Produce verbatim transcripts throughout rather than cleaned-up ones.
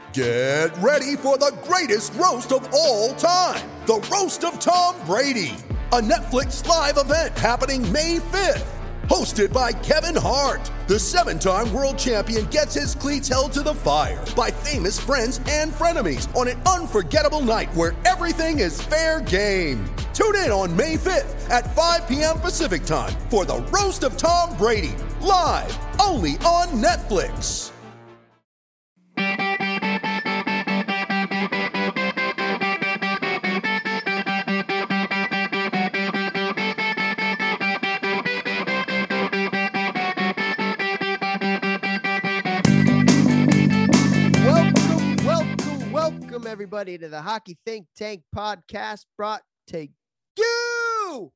Get ready for the greatest roast of all time, the Roast of Tom Brady, a Netflix live event happening May fifth. Hosted by Kevin Hart, the seven-time world champion gets his cleats held to the fire by famous friends and frenemies on an unforgettable night where everything is fair game. Tune in on May fifth at five p.m. Pacific time for the Roast of Tom Brady, live only on Netflix. Everybody to the Hockey Think Tank podcast, brought to you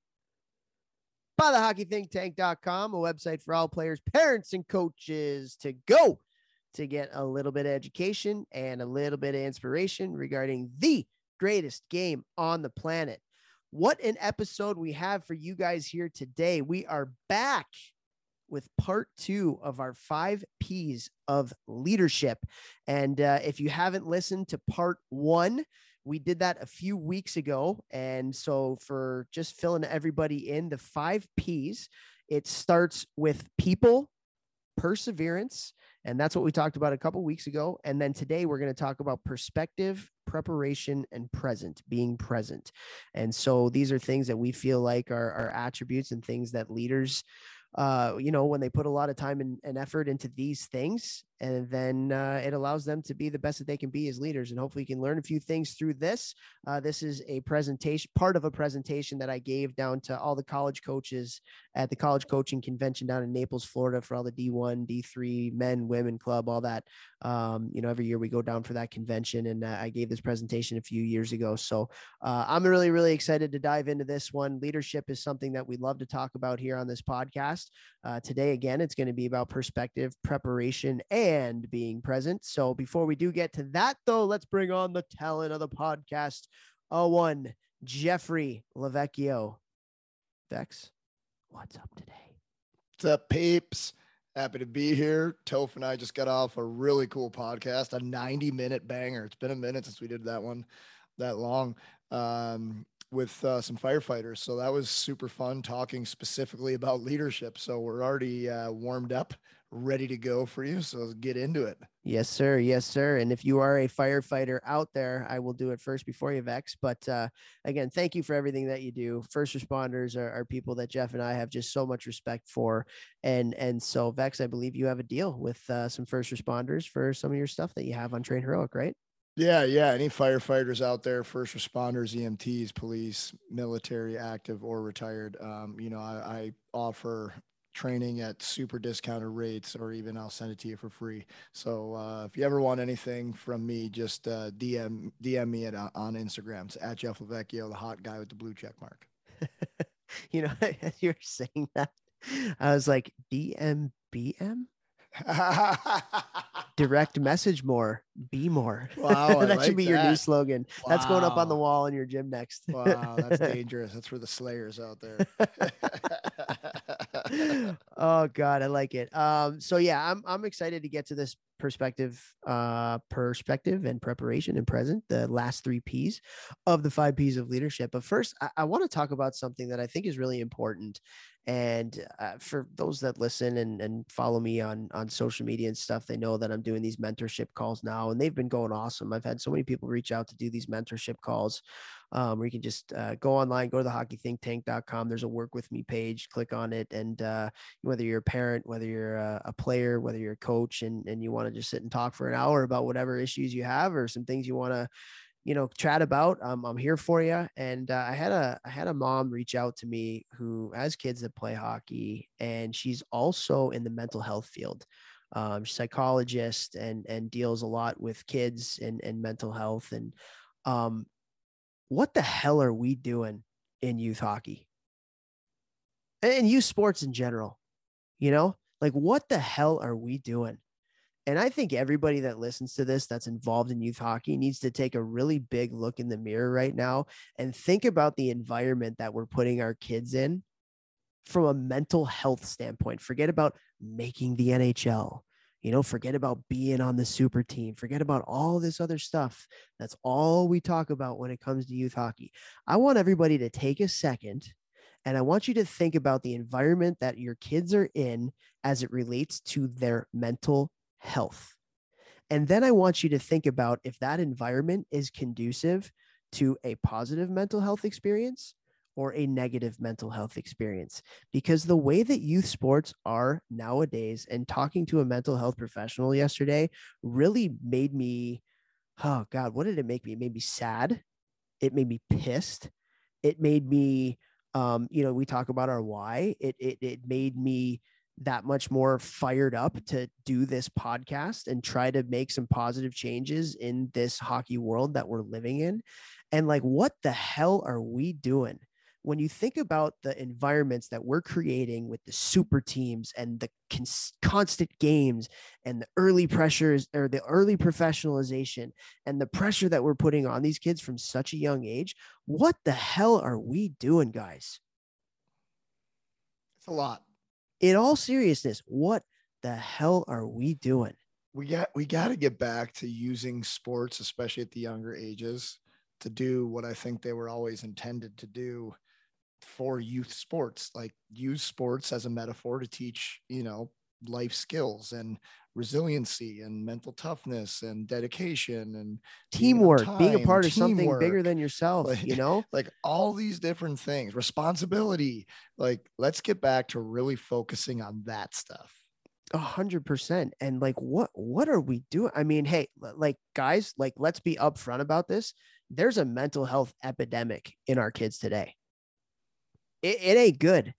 by the hockey think tank dot com, a website for all players, parents, and coaches to go to get a little bit of education and a little bit of inspiration regarding the greatest game on the planet. What an episode we have for you guys here today. We are back with part two of our five P's of leadership. And uh, if you haven't listened to part one, we did that a few weeks ago. And so for just filling everybody in, the five P's, it starts with people, perseverance. And that's what we talked about a couple weeks ago. And then today we're going to talk about perspective, preparation, and present, being present. And so these are things that we feel like are, are attributes and things that leaders uh, you know, when they put a lot of time and, and effort into these things, and then uh, it allows them to be the best that they can be as leaders. And hopefully you can learn a few things through this. Uh, this is a presentation, part of a presentation that I gave down to all the college coaches at the college coaching convention down in Naples, Florida, for all the D one, D three men, women club, all that. Um, you know, every year we go down for that convention, and uh, I gave this presentation a few years ago. So uh, I'm really, really excited to dive into this one. Leadership is something that we love to talk about here on this podcast. Uh, today, again, it's going to be about perspective, preparation, and being present. So before we do get to that, though, let's bring on the talent of the podcast. Oh, one, Jeffrey Lavecchio. Vex, what's up today? What's up, peeps? Happy to be here. Toph and I just got off a really cool podcast, a ninety minute banger. It's been a minute since we did that one that long. Um, with uh, some firefighters. So that was super fun, talking specifically about leadership. So we're already uh, warmed up, ready to go for you. So let's get into it. Yes, sir. Yes, sir. And if you are a firefighter out there, I will do it first before you, Vex. But uh, again, thank you for everything that you do. First responders are, are people that Jeff and I have just so much respect for. And, and so Vex, I believe you have a deal with uh, some first responders for some of your stuff that you have on Train Heroic, right? Yeah, yeah. Any firefighters out there, first responders, E M Ts, police, military, active or retired, um, you know, I, I offer training at super discounted rates, or even I'll send it to you for free. So uh, if you ever want anything from me, just uh, D M D M me at, uh, on Instagram. It's at Jeff Lavecchio, the hot guy with the blue check mark. You know, as you're saying that, I was like, D M B M? Direct message more, be more. Wow, that like should be that. your new slogan. Wow. That's going up on the wall in your gym next. Wow, that's dangerous. That's for the slayers out there. Oh God, I like it. Um, so yeah, I'm I'm excited to get to this perspective, uh, perspective and preparation and present, the last three P's of the five P's of leadership. But first, I, I want to talk about something that I think is really important. And uh, for those that listen and, and follow me on, on social media and stuff, they know that I'm doing these mentorship calls now, and they've been going awesome. I've had so many people reach out to do these mentorship calls um, where you can just uh, go online, go to the hockey think tank dot com. There's a work with me page, click on it. And uh, whether you're a parent, whether you're a, a player, whether you're a coach, and, and you want to just sit and talk for an hour about whatever issues you have or some things you want to, you know, chat about, um, I'm here for you. And uh, I had a, I had a mom reach out to me who has kids that play hockey, and she's also in the mental health field. Um, psychologist and, and deals a lot with kids and, and mental health. And um, what the hell are we doing in youth hockey and youth sports in general? You know, like what the hell are we doing? And I think everybody that listens to this that's involved in youth hockey needs to take a really big look in the mirror right now and think about the environment that we're putting our kids in from a mental health standpoint. Forget about making the N H L, You know, forget about being on the super team. Forget about all this other stuff. That's all we talk about when it comes to youth hockey. I want everybody to take a second, and I want you to think about the environment that your kids are in as it relates to their mental health. And then I want you to think about if that environment is conducive to a positive mental health experience or a negative mental health experience. Because the way that youth sports are nowadays, and talking to a mental health professional yesterday really made me, oh God, what did it make me? It made me sad. It made me pissed. It made me, um, you know, we talk about our why. It, it, it made me that much more fired up to do this podcast and try to make some positive changes in this hockey world that we're living in. And like, what the hell are we doing? When you think about the environments that we're creating with the super teams and the cons- constant games and the early pressures or the early professionalization and the pressure that we're putting on these kids from such a young age, what the hell are we doing, guys? It's a lot. In all seriousness, what the hell are we doing? We got, we got to get back to using sports, especially at the younger ages, to do what I think they were always intended to do for youth sports, like use sports as a metaphor to teach, you know, life skills and resiliency and mental toughness and dedication and teamwork, being, time, being a part of teamwork, something bigger than yourself, like, you know, like all these different things, responsibility. Like, let's get back to really focusing on that stuff. A hundred percent. And like, what, what are we doing? I mean, hey, like guys, like, let's be upfront about this. There's a mental health epidemic in our kids today. It, it ain't good.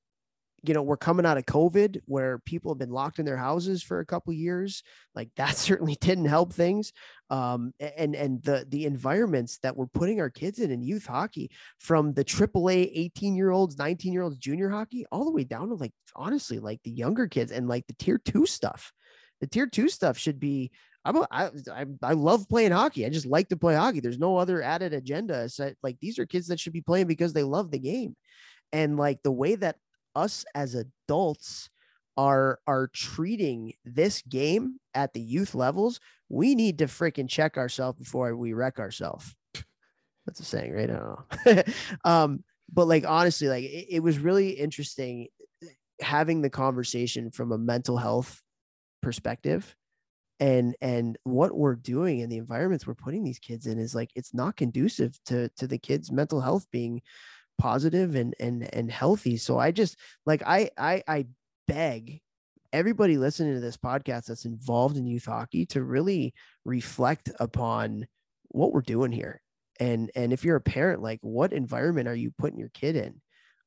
You know, we're coming out of COVID where people have been locked in their houses for a couple of years. Like, that certainly didn't help things. Um, and, and the, the environments that we're putting our kids in, in youth hockey, from the triple A eighteen year olds, nineteen year olds, junior hockey, all the way down to, like, honestly, like the younger kids and like the tier two stuff. The tier two stuff should be, I'm a, I, I, I love playing hockey. I just like to play hockey. There's no other added agenda. So, like, these are kids that should be playing because they love the game. And like the way that us as adults are, are treating this game at the youth levels, we need to freaking check ourselves before we wreck ourselves. That's a saying, right? I don't know. um, but like, honestly, like it, it was really interesting having the conversation from a mental health perspective. And, and what we're doing in the environments we're putting these kids in is like, it's not conducive to, to the kids' mental health being positive and, and, and healthy. So I just like, I, I, I beg everybody listening to this podcast that's involved in youth hockey to really reflect upon what we're doing here. And, and if you're a parent, like, what environment are you putting your kid in?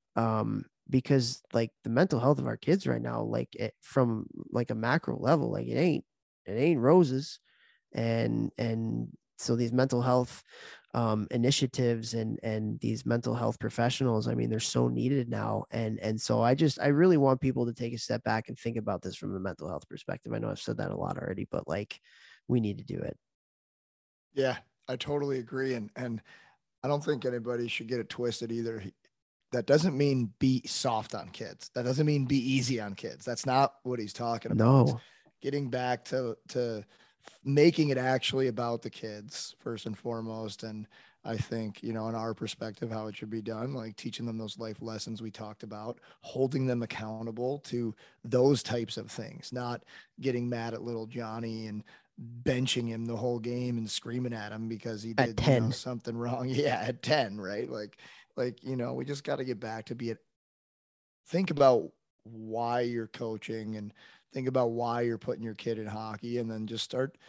Um, because like the mental health of our kids right now, like it, from like a macro level, like it ain't, it ain't roses. And, and so these mental health um, initiatives and, and these mental health professionals, I mean, they're so needed now. And, and so I just, I really want people to take a step back and think about this from a mental health perspective. I know I've said that a lot already, but like, we need to do it. Yeah, I totally agree. And, and I don't think anybody should get it twisted either. That doesn't mean be soft on kids. That doesn't mean be easy on kids. That's not what he's talking about. No. It's getting back to, to making it actually about the kids first and foremost. And I think, you know, in our perspective, how it should be done, like teaching them those life lessons we talked about, holding them accountable to those types of things, not getting mad at little Johnny and benching him the whole game and screaming at him because he did you know, something wrong. Yeah. At ten, right? Like, like, you know, we just got to get back to be it. Think about why you're coaching and think about why you're putting your kid in hockey, and then just start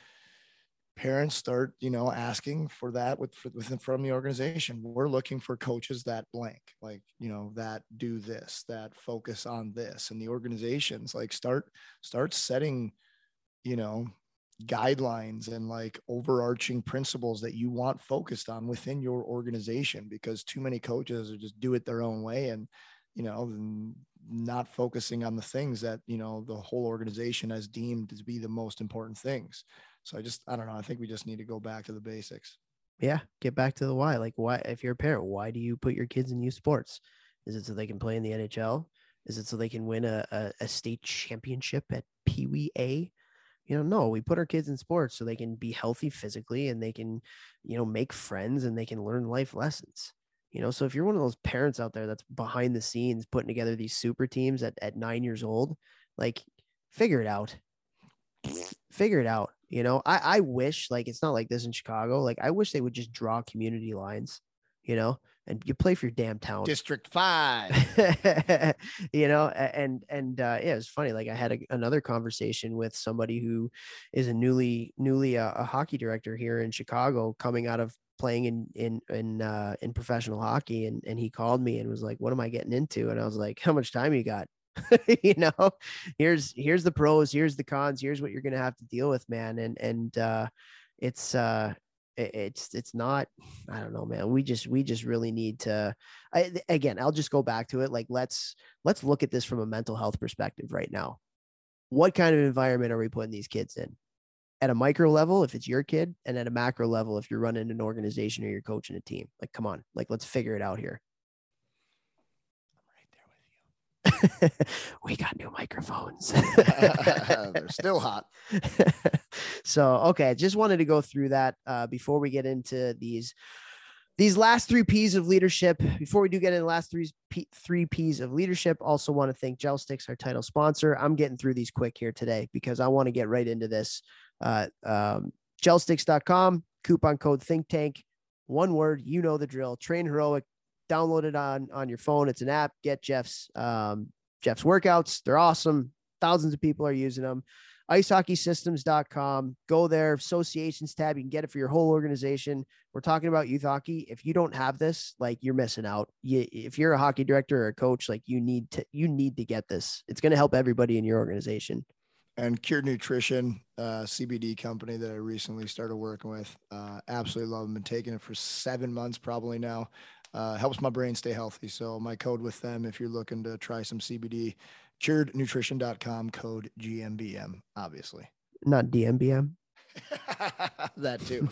parents start, you know, asking for that with, within from the organization. We're looking for coaches that blank, like, you know, that do this, that focus on this, and the organizations like start, start setting, you know, guidelines and like overarching principles that you want focused on within your organization, because too many coaches are just do it their own way and, you know, not focusing on the things that, you know, the whole organization has deemed to be the most important things. So I just, I don't know. I think we just need to go back to the basics. Yeah. Get back to the why. Like, why, if you're a parent, why do you put your kids in youth sports? Is it so they can play in the N H L? Is it so they can win a, a, a state championship at Pee Wee A? You know, no, we put our kids in sports so they can be healthy physically and they can, you know, make friends and they can learn life lessons. You know, so if you're one of those parents out there that's behind the scenes putting together these super teams at, at nine years old, like figure it out. Figure it out. You know, I, I wish, like, it's not like this in Chicago. Like, I wish they would just draw community lines, you know, and you play for your damn town. District five. You know, and, and, uh, yeah, it was funny. Like I had a, another conversation with somebody who is a newly, newly, uh, a hockey director here in Chicago, coming out of playing in, in, in, uh, in professional hockey. And, and he called me and was like, what am I getting into? And I was like, how much time you got? You know, here's, here's the pros, here's the cons, here's what you're going to have to deal with, man. And, and, uh, it's, uh, it, it's, it's not, I don't know, man. We just, we just really need to, I, again, I'll just go back to it. Like, let's, let's look at this from a mental health perspective right now. What kind of environment are we putting these kids in? At a micro level, if it's your kid, and at a macro level, if you're running an organization or you're coaching a team. Like, come on, like, let's figure it out here. We got new microphones. They're still hot. So, okay. Just wanted to go through that uh, before we get into these, these last three P's of leadership. Before we do get into the last three, P, three P's of leadership, also want to thank Gel Sticks, our title sponsor. I'm getting through these quick here today because I want to get right into this. Uh, um, gel sticks dot com, coupon code Think Tank, one word, you know the drill. Train Heroic. Download it on, on your phone. It's an app. Get Jeff's, um, Jeff's workouts. They're awesome. Thousands of people are using them. ice hockey systems dot com. Go there. Associations tab. You can get it for your whole organization. We're talking about youth hockey. If you don't have this, like, you're missing out. You, if you're a hockey director or a coach, like, you need to, you need to get this. It's going to help everybody in your organization. And Cured Nutrition, uh, C B D company that I recently started working with. Uh, absolutely love them. Been taking it for seven months probably now. Uh, helps my brain stay healthy. So my code with them, if you're looking to try some C B D, cured nutrition dot com, code G M B M, obviously. Not D M B M. That too.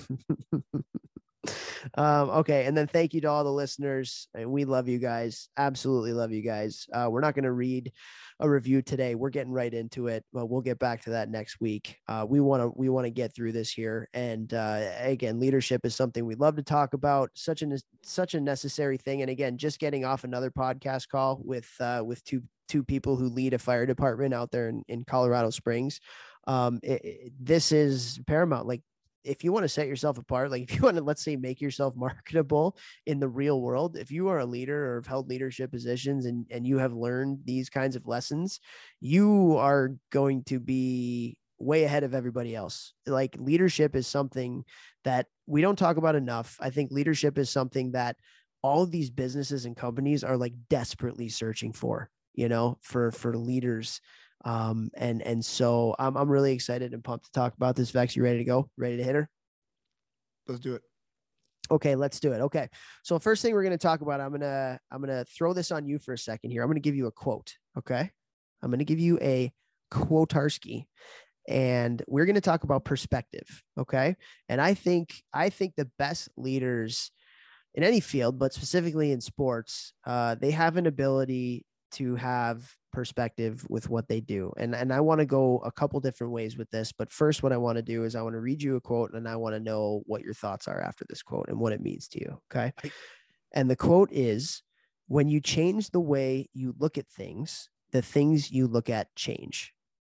Um, okay. And then thank you to all the listeners. And we love you guys. Absolutely love you guys. Uh, we're not going to read a review today. We're getting right into it, but we'll get back to that next week. Uh, we want to, we want to get through this here. And, uh, again, leadership is something we love to talk about. Such a, such a necessary thing. And again, just getting off another podcast call with, uh, with two, two people who lead a fire department out there in, in Colorado Springs. Um, it, it, this is paramount. Like, if you want to set yourself apart, like if you want to, let's say, make yourself marketable in the real world, if you are a leader or have held leadership positions and, and you have learned these kinds of lessons, you are going to be way ahead of everybody else. Like, leadership is something that we don't talk about enough. I think leadership is something that all of these businesses and companies are like desperately searching for, you know, for, for leaders. Um, and, and so I'm, I'm really excited and pumped to talk about this. Vex, you ready to go? Ready to hit her? Let's do it. Okay, let's do it. Okay. So first thing we're going to talk about, I'm going to, I'm going to throw this on you for a second here. I'm going to give you a quote. Okay. I'm going to give you a quotarski, and we're going to talk about perspective. Okay. And I think, I think the best leaders in any field, but specifically in sports, uh, they have an ability to have perspective with what they do. And, and I want to go a couple different ways with this, but first what I want to do is I want to read you a quote, and I want to know what your thoughts are after this quote and what it means to you. Okay. And the quote is, when you change the way you look at things, the things you look at change.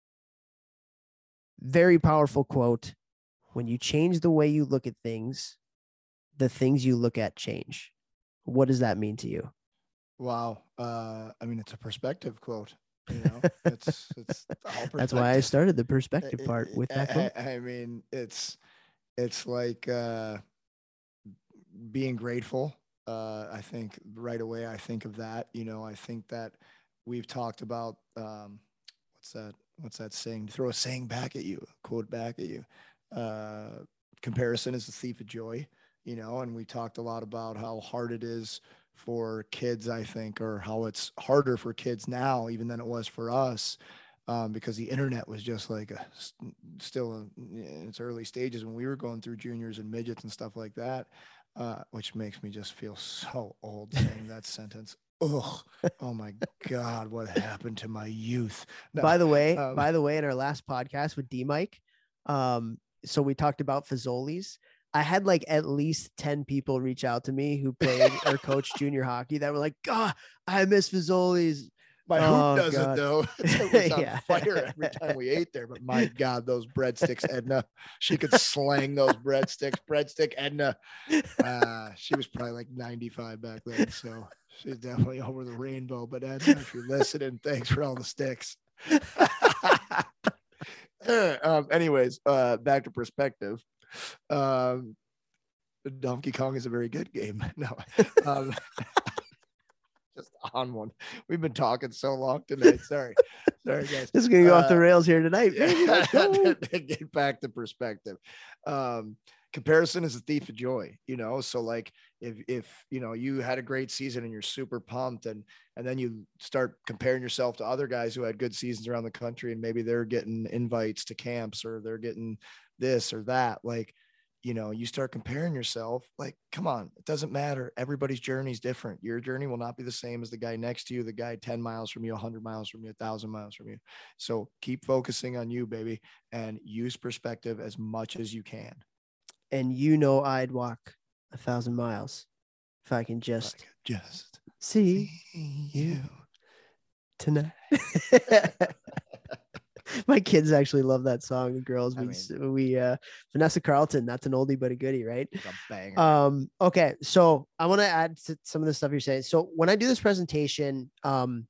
Very powerful quote. When you change the way you look at things, the things you look at change. What does that mean to you? Wow. Uh, I mean, it's a perspective quote, you know, it's, it's all That's why I started the perspective part with that quote. I, I mean, it's, it's like, uh, being grateful. Uh, I think right away, I think of that, you know, I think that we've talked about, um, what's that, what's that saying? Throw a saying back at you, quote back at you. Uh, comparison is the thief of joy, you know, and we talked a lot about how hard it is for kids, I think, or how it's harder for kids now, even than it was for us, um, because the internet was just like a, still in its early stages when we were going through juniors and midgets and stuff like that, uh, which makes me just feel so old saying that sentence. Ugh. Oh my God, what happened to my youth? No, by the way, um, by the way, in our last podcast with D Mike, Um, so we talked about Fazoli's. I had like at least ten people reach out to me who played or coached junior hockey that were like, God, I miss Fazoli's. My Oh, hoop doesn't God. though. It was on Yeah. fire every time we ate there. But my God, those breadsticks, Edna, she could slang those breadsticks. Breadstick Edna. Uh, she was probably like ninety-five back then. So she's definitely over the rainbow. But Edna, if you're listening, thanks for all the sticks. um, anyways, uh, back to perspective. Um, Donkey Kong is a very good game. No. Um, just on one. We've been talking so long tonight. Sorry. Sorry, guys. This is going to go uh, off the rails here tonight. Baby. Let's go. Get back to perspective. Um, comparison is a thief of joy, you know? So like if, if, you know, you had a great season and you're super pumped and, and then you start comparing yourself to other guys who had good seasons around the country and maybe they're getting invites to camps or they're getting this or that, like, you know, you start comparing yourself, like, come on, it doesn't matter. Everybody's journey is different. Your journey will not be the same as the guy next to you, the guy ten miles from you, a hundred miles from you, a thousand miles from you. So keep focusing on you, baby, and use perspective as much as you can. And you know, I'd walk a thousand miles if I can just, I could just see, see you you tonight. My kids actually love that song. The girls, we, I mean, we, uh, Vanessa Carlton, that's an oldie, but a goodie, right? It's a banger. Um, okay. So I want to add to some of the stuff you're saying. So when I do this presentation, um,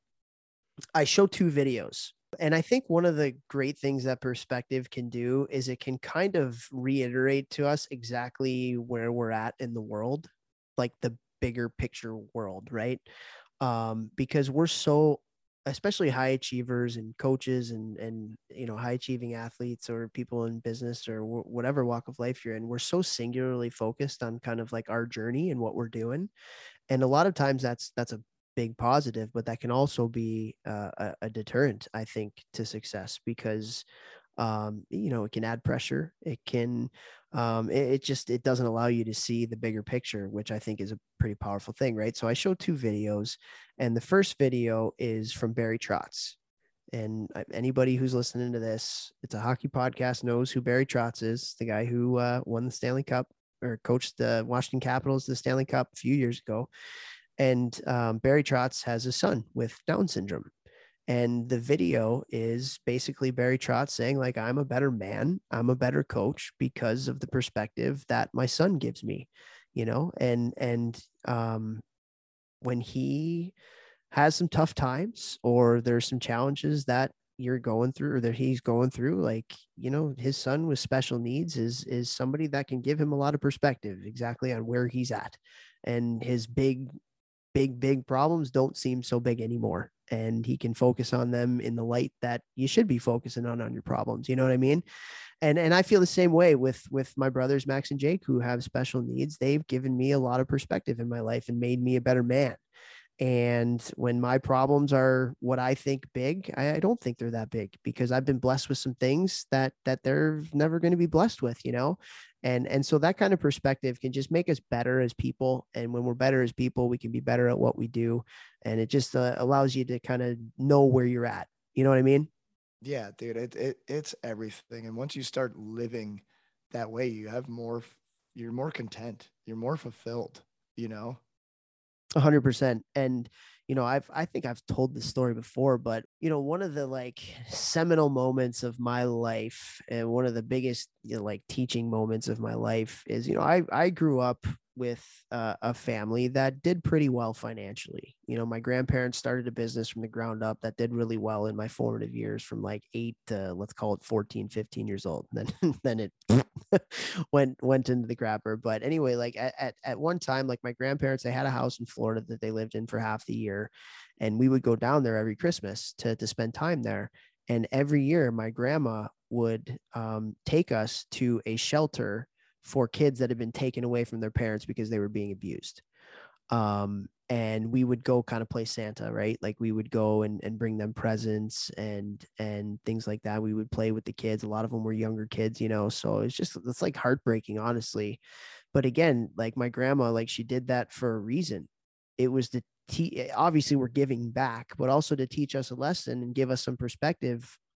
I show two videos. And I think one of the great things that perspective can do is it can kind of reiterate to us exactly where we're at in the world, like the bigger picture world, right? Um, because we're so, especially high achievers and coaches and, and, you know, high achieving athletes or people in business or w- whatever walk of life you're in, we're so singularly focused on kind of like our journey and what we're doing. And a lot of times that's, that's a big positive, but that can also be uh, a, a deterrent, I think, to success because, um, you know, it can add pressure. It can, um, it, it just, it doesn't allow you to see the bigger picture, which I think is a pretty powerful thing, right? So I show two videos, and the first video is from Barry Trotz. And anybody who's listening to this, it's a hockey podcast, knows who Barry Trotz is, the guy who uh, won the Stanley Cup or coached the Washington Capitals the Stanley Cup a few years ago. And um, Barry Trotz has a son with Down syndrome. And the video is basically Barry Trotz saying, like, I'm a better man, I'm a better coach because of the perspective that my son gives me, you know, and, and um, when he has some tough times or there's some challenges that you're going through or that he's going through, like, you know, his son with special needs is, is somebody that can give him a lot of perspective exactly on where he's at. And his big, big, big problems don't seem so big anymore. And he can focus on them in the light that you should be focusing on, on your problems. You know what I mean? And, and I feel the same way with, with my brothers, Max and Jake, who have special needs. They've given me a lot of perspective in my life and made me a better man. And when my problems are what I think big, I, I don't think they're that big because I've been blessed with some things that, that they're never going to be blessed with, you know? And, and so that kind of perspective can just make us better as people. And when we're better as people, we can be better at what we do. And it just uh, allows you to kind of know where you're at. You know what I mean? Yeah, dude, it, it, it's everything. And once you start living that way, you have more, you're more content, you're more fulfilled, you know? A hundred percent. And, you know, I've, I think I've told this story before, but, you know, one of the like seminal moments of my life and one of the biggest, you know, like teaching moments of my life is, you know, I, I grew up with uh, a family that did pretty well financially. You know, my grandparents started a business from the ground up that did really well in my formative years from like eight to, let's call it fourteen, fifteen years old. And then, then it went, went into the grabber. But anyway, like at, at, at one time, like my grandparents, they had a house in Florida that they lived in for half the year. And we would go down there every Christmas to, to spend time there. And every year my grandma would um, take us to a shelter for kids that had been taken away from their parents because they were being abused. Um, and we would go kind of play Santa, right? Like we would go and, and bring them presents and, and things like that. We would play with the kids. A lot of them were younger kids, you know? So it's just, it's like heartbreaking, honestly. But again, like my grandma, like she did that for a reason. It was to te- obviously we're giving back, but also to teach us a lesson and give us some perspective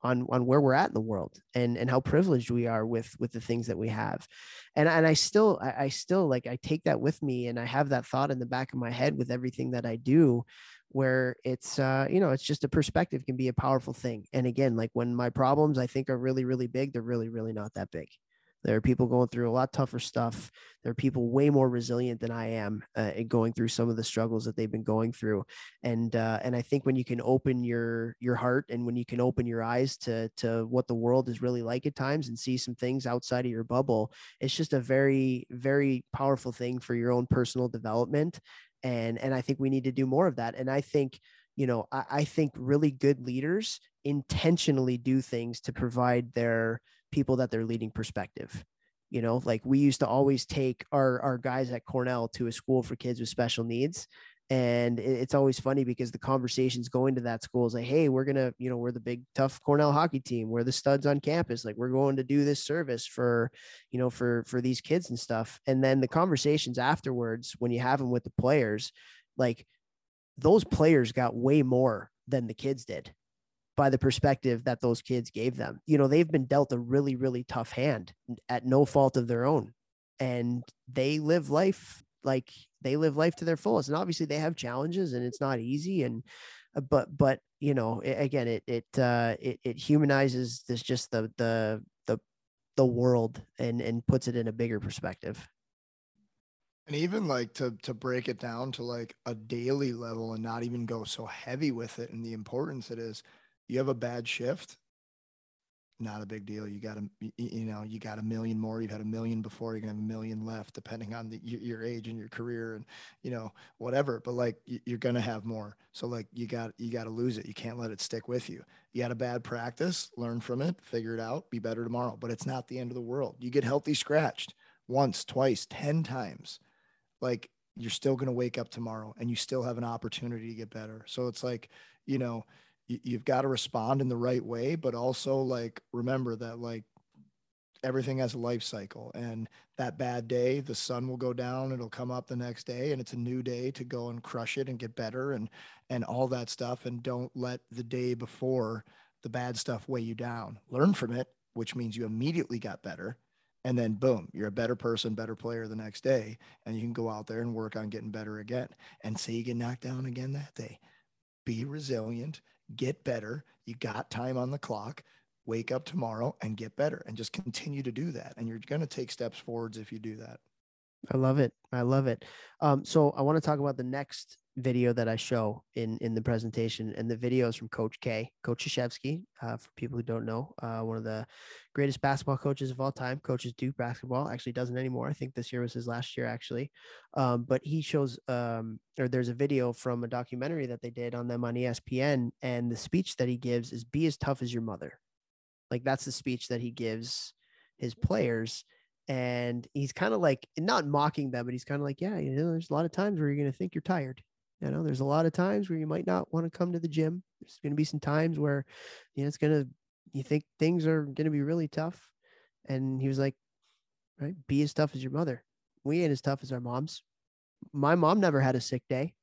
on, on where we're at in the world and, and how privileged we are with, with the things that we have. And, and I still, I, I still like, I take that with me, and I have that thought in the back of my head with everything that I do, where it's, uh, you know, it's just a perspective can be a powerful thing. And again, like when my problems I think are really, really big, they're really, really not that big. There are people going through a lot tougher stuff. There are people way more resilient than I am uh, going through some of the struggles that they've been going through. And, uh, and I think when you can open your, your heart, and when you can open your eyes to, to what the world is really like at times, and see some things outside of your bubble, it's just a very, very powerful thing for your own personal development. And, and I think we need to do more of that. And I think, you know, I, I think really good leaders intentionally do things to provide their people that they're leading perspective. You know, like we used to always take our, our guys at Cornell to a school for kids with special needs. And it's always funny because the conversations going to that school is like, hey, we're going to, you know, we're the big tough Cornell hockey team. We're the studs on campus. Like we're going to do this service for, you know, for, for these kids and stuff. And then the conversations afterwards, when you have them with the players, like those players got way more than the kids did, by the perspective that those kids gave them. You know, they've been dealt a really, really tough hand at no fault of their own. And they live life like they live life to their fullest. And obviously they have challenges, and it's not easy. And, but, but, you know, it, again, it, it, uh, it, it humanizes this, just the, the, the, the world, and, and puts it in a bigger perspective. And even like to, to break it down to like a daily level, and not even go so heavy with it, and the importance it is. You have a bad shift, not a big deal. You got a, you know, you got a million more. You've had a million before. You're gonna have a million left, depending on the, your age and your career, and you know, whatever. But like, you're gonna have more. So like, you got, you got to lose it. You can't let it stick with you. You had a bad practice, learn from it, figure it out, be better tomorrow. But it's not the end of the world. You get healthy scratched once, twice, ten times. Like, you're still gonna wake up tomorrow, and you still have an opportunity to get better. So it's like, you know. You've got to respond in the right way, but also like, remember that like everything has a life cycle, and that bad day, the sun will go down, it'll come up the next day, and it's a new day to go and crush it and get better, and, and all that stuff. And don't let the day before the bad stuff weigh you down. Learn from it, which means you immediately got better. And then boom, you're a better person, better player the next day. And you can go out there and work on getting better again. And say you get knocked down again that day. Be resilient. Get better. You got time on the clock. Wake up tomorrow and get better, and just continue to do that. And you're going to take steps forwards if you do that. I love it. I love it. Um, so I want to talk about the next video that I show in, in the presentation, and the video is from Coach K, Coach Krzyzewski. Uh, for people who don't know, uh, one of the greatest basketball coaches of all time, coaches Duke basketball, actually doesn't anymore. I think this year was his last year actually. Um, but he shows, um, or there's a video from a documentary that they did on them on E S P N. And the speech that he gives is be as tough as your mother. Like that's the speech that he gives his players. And he's kind of like, not mocking them, but he's kind of like, yeah, you know, there's a lot of times where you're going to think you're tired. You know, there's a lot of times where you might not want to come to the gym. There's going to be some times where, you know, it's going to, you think things are going to be really tough. And he was like, right, be as tough as your mother. We ain't as tough as our moms. My mom never had a sick day.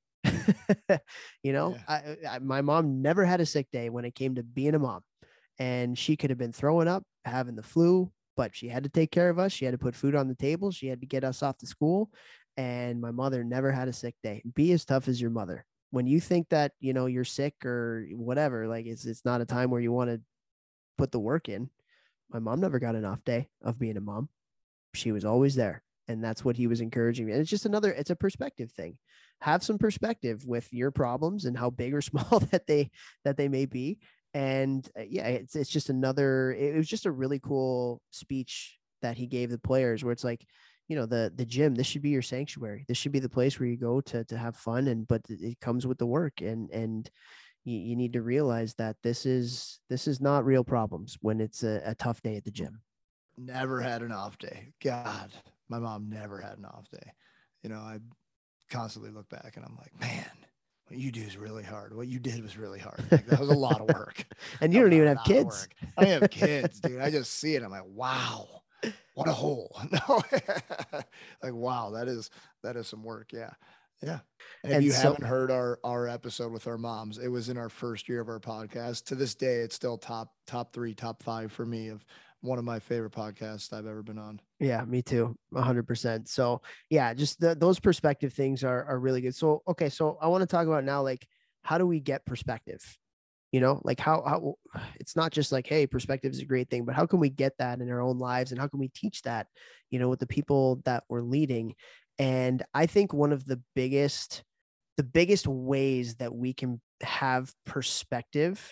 you know, yeah. I, I, my mom never had a sick day when it came to being a mom. And she could have been throwing up, having the flu, but she had to take care of us. She had to put food on the table. She had to get us off to school. And my mother never had a sick day. Be as tough as your mother. When you think that, you know, you're sick or whatever, like it's, it's not a time where you want to put the work in. My mom never got an off day of being a mom. She was always there. And that's what he was encouraging me. And it's just another, it's a perspective thing. Have some perspective with your problems and how big or small that they, that they may be. And uh, yeah, it's, it's just another, it was just a really cool speech that he gave the players, where it's like, you know, the, the gym, this should be your sanctuary. This should be the place where you go to, to have fun. And, but it comes with the work, and, and you, you need to realize that this is, this is not real problems when it's a, a tough day at the gym. Never had an off day. God, my mom never had an off day. You know, I constantly look back and I'm like, man, what you do is really hard. What you did was really hard. Like, that was a lot of work. And you don't even have kids. I have kids, dude. I just see it. I'm like, wow, what a hole. No, like, wow, that is, that is some work. Yeah. Yeah. And if And you so- haven't heard our, our episode with our moms, it was in our first year of our podcast. To this day, it's still top, top three, top five for me of one of my favorite podcasts I've ever been on. Yeah, me too. A hundred percent. So yeah, just the, those perspective things are, are really good. So, okay. So I want to talk about now, like, how do we get perspective? You know, like how, how it's not just like, hey, perspective is a great thing, but how can we get that in our own lives? And how can we teach that, you know, with the people that we're leading? And I think one of the biggest, the biggest ways that we can have perspective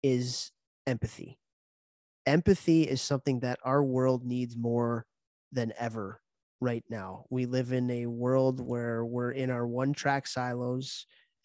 is empathy. Empathy is something that our world needs more than ever right now. We live in a world where we're in our one track silos,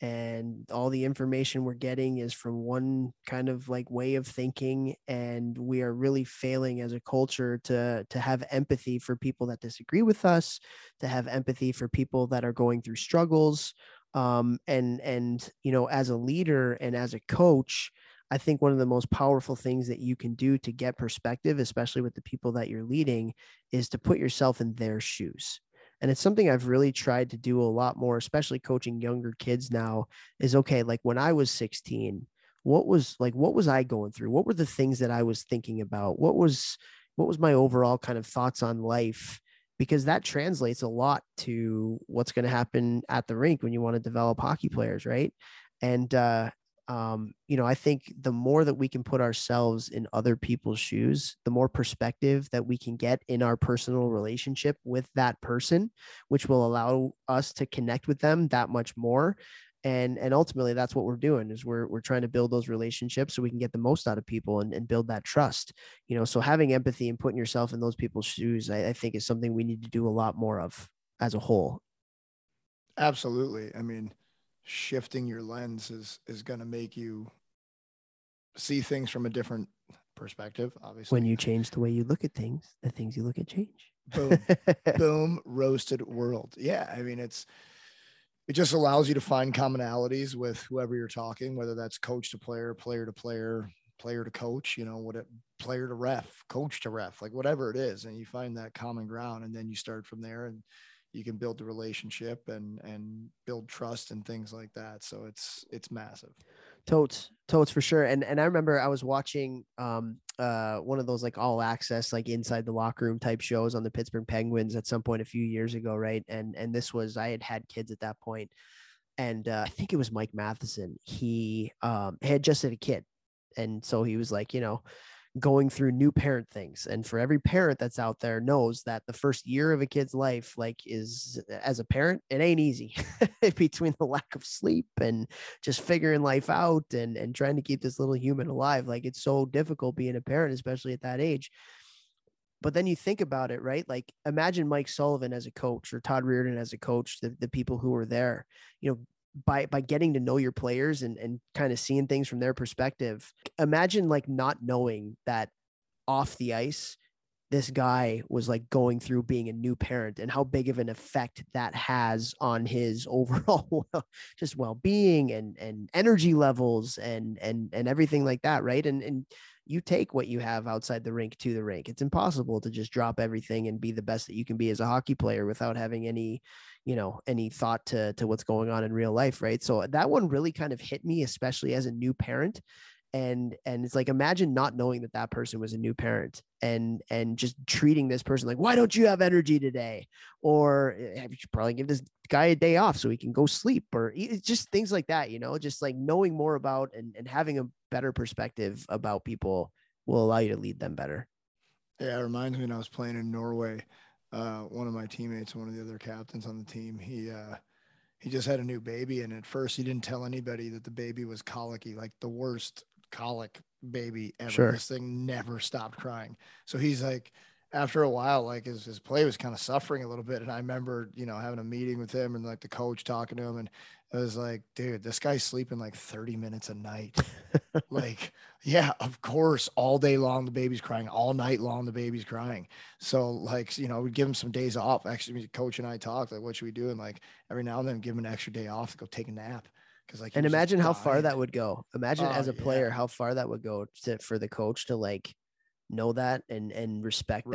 and all the information we're getting is from one kind of like way of thinking. And we are really failing as a culture to, to have empathy for people that disagree with us, to have empathy for people that are going through struggles. Um, and, and, you know, as a leader and as a coach, I think one of the most powerful things that you can do to get perspective, especially with the people that you're leading, is to put yourself in their shoes. And it's something I've really tried to do a lot more, especially coaching younger kids now, is okay, like when I was sixteen, what was like, what was I going through? What were the things that I was thinking about? What was, what was my overall kind of thoughts on life? Because that translates a lot to what's going to happen at the rink when you want to develop hockey players, right? And, uh, um, you know, I think the more that we can put ourselves in other people's shoes, the more perspective that we can get in our personal relationship with that person, which will allow us to connect with them that much more. And, and ultimately that's what we're doing, is we're, we're trying to build those relationships so we can get the most out of people and, and build that trust, you know. So having empathy and putting yourself in those people's shoes, I, I think is something we need to do a lot more of as a whole. Absolutely. I mean, shifting your lens is, is going to make you see things from a different perspective. Obviously, when you change the way you look at things, the things you look at change. Boom, boom, roasted world. Yeah. I mean, it's, it just allows you to find commonalities with whoever you're talking, whether that's coach to player, player to player, player to coach, you know, what it, player to ref, coach to ref, like whatever it is. And you find that common ground, and then you start from there, and you can build the relationship and, and build trust and things like that. So it's, it's massive. Totes, totes for sure. And, and I remember I was watching um, uh, one of those like all access, like inside the locker room type shows on the Pittsburgh Penguins at some point a few years ago. Right. And, and this was, I had had kids at that point, and uh, I think it was Mike Matheson. He um, had just had a kid. And so he was like, you know, going through new parent things. And for every parent that's out there knows that the first year of a kid's life, like is as a parent, it ain't easy between the lack of sleep and just figuring life out and, and trying to keep this little human alive. Like it's so difficult being a parent, especially at that age. But then you think about it, right? Like imagine Mike Sullivan as a coach or Todd Reardon as a coach, the, the people who were there, you know, by, by getting to know your players and, and kind of seeing things from their perspective. Imagine like not knowing that off the ice, this guy was like going through being a new parent, and how big of an effect that has on his overall just well-being and, and energy levels and, and, and everything like that. Right. And, and you take what you have outside the rink to the rink. It's impossible to just drop everything and be the best that you can be as a hockey player without having any, you know, any thought to, to what's going on in real life. Right. So that one really kind of hit me, especially as a new parent. And, and it's like, imagine not knowing that that person was a new parent and, and just treating this person like, why don't you have energy today? Or you should probably give this guy a day off so he can go sleep, or just things like that, you know, just like knowing more about and, and having a better perspective about people will allow you to lead them better. Yeah. It reminds me when I was playing in Norway, uh, one of my teammates, one of the other captains on the team, he, uh, he just had a new baby. And at first he didn't tell anybody that the baby was colicky, like the worst colic baby ever. Sure. This thing never stopped crying. So he's like, after a while, like his, his play was kind of suffering a little bit. And I remember, you know, having a meeting with him and like the coach talking to him, and it was like, dude, this guy's sleeping like thirty minutes a night. Like, yeah, of course, all day long, the baby's crying, all night long, the baby's crying. So like, you know, we'd give him some days off. Actually, coach and I talked like, what should we do? And like every now and then give him an extra day off to go take a nap. Cause like, and imagine how far that would go. Imagine oh, as a player, yeah. how far that would go to, for the coach to like know that and, and respect right. that.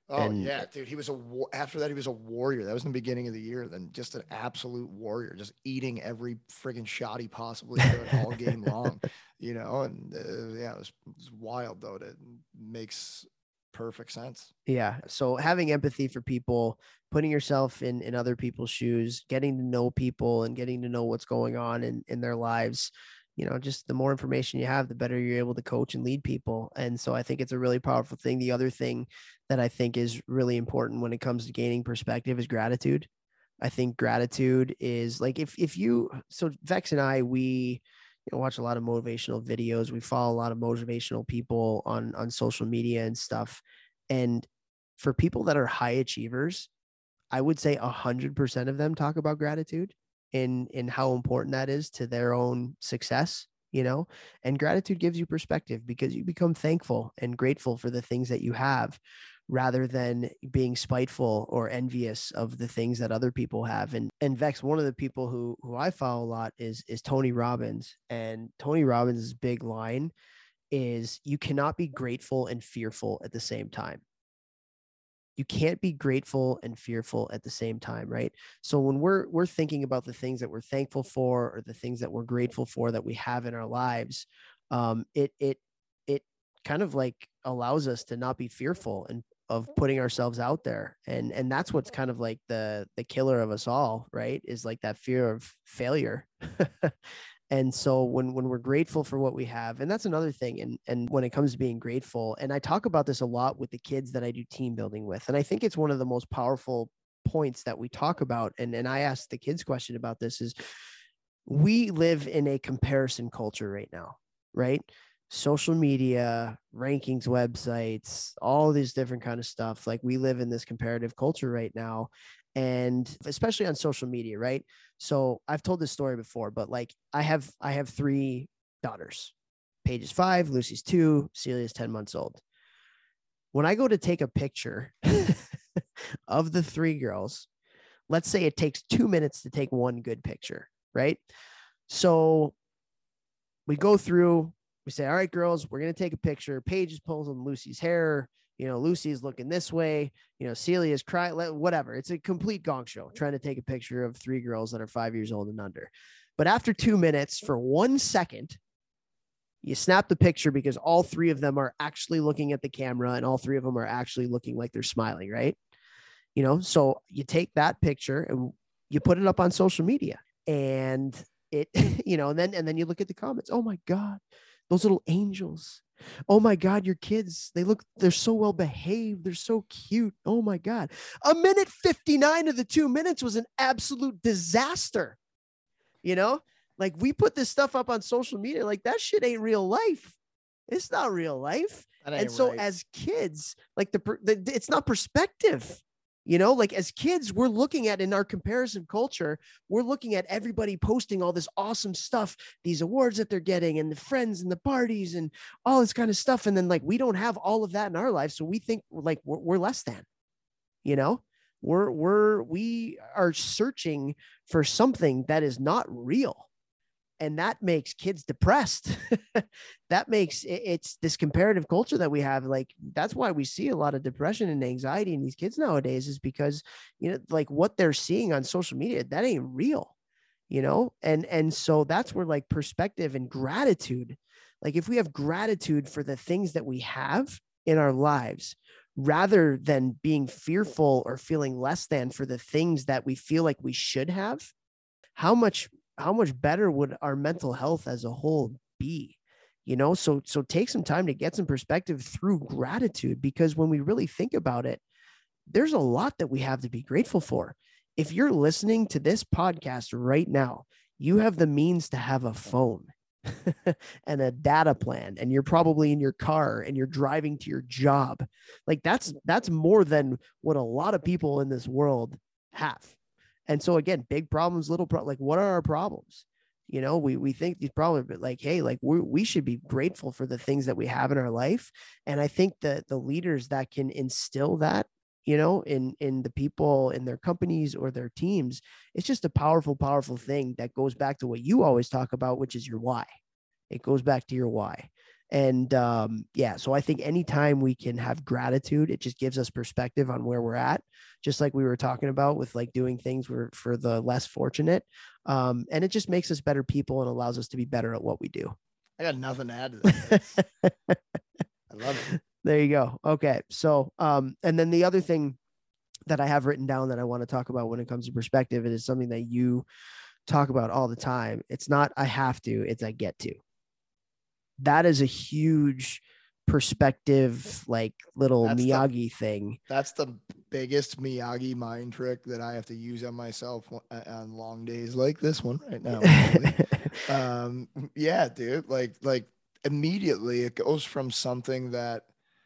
Oh and yeah, dude. He was a war- after that he was a warrior. That was in the beginning of the year. Then just an absolute warrior, just eating every friggin' shot he possibly could all game long, you know. And uh, yeah, it was, it was wild though. That makes perfect sense. Yeah. So having empathy for people, putting yourself in, in other people's shoes, getting to know people and getting to know what's going on in, in their lives, you know, just the more information you have, the better you're able to coach and lead people. And so I think it's a really powerful thing. The other thing that I think is really important when it comes to gaining perspective is gratitude. I think gratitude is like, if, if you, so Vex and I, we, you know, watch a lot of motivational videos. We follow a lot of motivational people on, on social media and stuff. And for people that are high achievers, I would say a hundred percent of them talk about gratitude in, in how important that is to their own success, you know, and gratitude gives you perspective because you become thankful and grateful for the things that you have rather than being spiteful or envious of the things that other people have. And, and Vex, one of the people who, who I follow a lot is, is Tony Robbins. And Tony Robbins' big line is you cannot be grateful and fearful at the same time. You can't be grateful and fearful at the same time, right? So when we're we're thinking about the things that we're thankful for or the things that we're grateful for that we have in our lives, um, it it it kind of like allows us to not be fearful and of putting ourselves out there, and and that's what's kind of like the the killer of us all, right? Is like that fear of failure. And so when, when we're grateful for what we have, and that's another thing. And, and when it comes to being grateful, and I talk about this a lot with the kids that I do team building with, and I think it's one of the most powerful points that we talk about. And, and I asked the kids question about this is we live in a comparison culture right now, right? Social media, rankings, websites, all these different kind of stuff. Like we live in this comparative culture right now. And especially on social media, right? So I've told this story before, but like I have, I have three daughters. Paige is five, Lucy's two, Celia's ten months old. When I go to take a picture of the three girls, let's say it takes two minutes to take one good picture, right? So we go through, we say, all right, girls, we're going to take a picture. Paige is pulling Lucy's hair. You know, Lucy's looking this way, you know, Celia's crying, whatever. It's a complete gong show trying to take a picture of three girls that are five years old and under. But after two minutes, for one second, you snap the picture because all three of them are actually looking at the camera and all three of them are actually looking like they're smiling, right? You know, so you take that picture and you put it up on social media and it, you know, and then, and then you look at the comments. Oh my God, those little angels. Oh my God, your kids, they look, they're so well behaved. They're so cute. Oh my God. A minute fifty-nine of the two minutes was an absolute disaster. You know, like we put this stuff up on social media, like that shit ain't real life. It's not real life. And so right. As kids, like the, the, it's not perspective. You know, like as kids, we're looking at in our comparison culture, we're looking at everybody posting all this awesome stuff, these awards that they're getting and the friends and the parties and all this kind of stuff. And then like, we don't have all of that in our lives. So we think like we're, we're less than, you know, we're, we're, we are searching for something that is not real. And that makes kids depressed. That makes it, it's this comparative culture that we have. Like, that's why we see a lot of depression and anxiety in these kids nowadays is because, you know, like what they're seeing on social media, that ain't real, you know? And, and so that's where like perspective and gratitude, like if we have gratitude for the things that we have in our lives, rather than being fearful or feeling less than for the things that we feel like we should have, how much how much better would our mental health as a whole be? You know, so, so take some time to get some perspective through gratitude, because when we really think about it, there's a lot that we have to be grateful for. If you're listening to this podcast right now, you have the means to have a phone and a data plan, and you're probably in your car and you're driving to your job. Like that's, that's more than what a lot of people in this world have. And so again, big problems, little problems, like what are our problems? You know, we, we think these problems, but like, hey, like we we should be grateful for the things that we have in our life. And I think that the leaders that can instill that, you know, in, in the people in their companies or their teams, it's just a powerful, powerful thing that goes back to what you always talk about, which is your why. It goes back to your why. And um, yeah, so I think anytime we can have gratitude, it just gives us perspective on where we're at, just like we were talking about with like doing things for, for the less fortunate. Um, and it just makes us better people and allows us to be better at what we do. I got nothing to add to that. I love it. There you go. Okay. So, um, and then the other thing that I have written down that I want to talk about when it comes to perspective, it is something that you talk about all the time. It's not, I have to, it's, I get to. That is a huge perspective, like little that's Miyagi the, thing. That's the biggest Miyagi mind trick that I have to use on myself on long days like this one right now. um, yeah, dude, like, like immediately it goes from something that,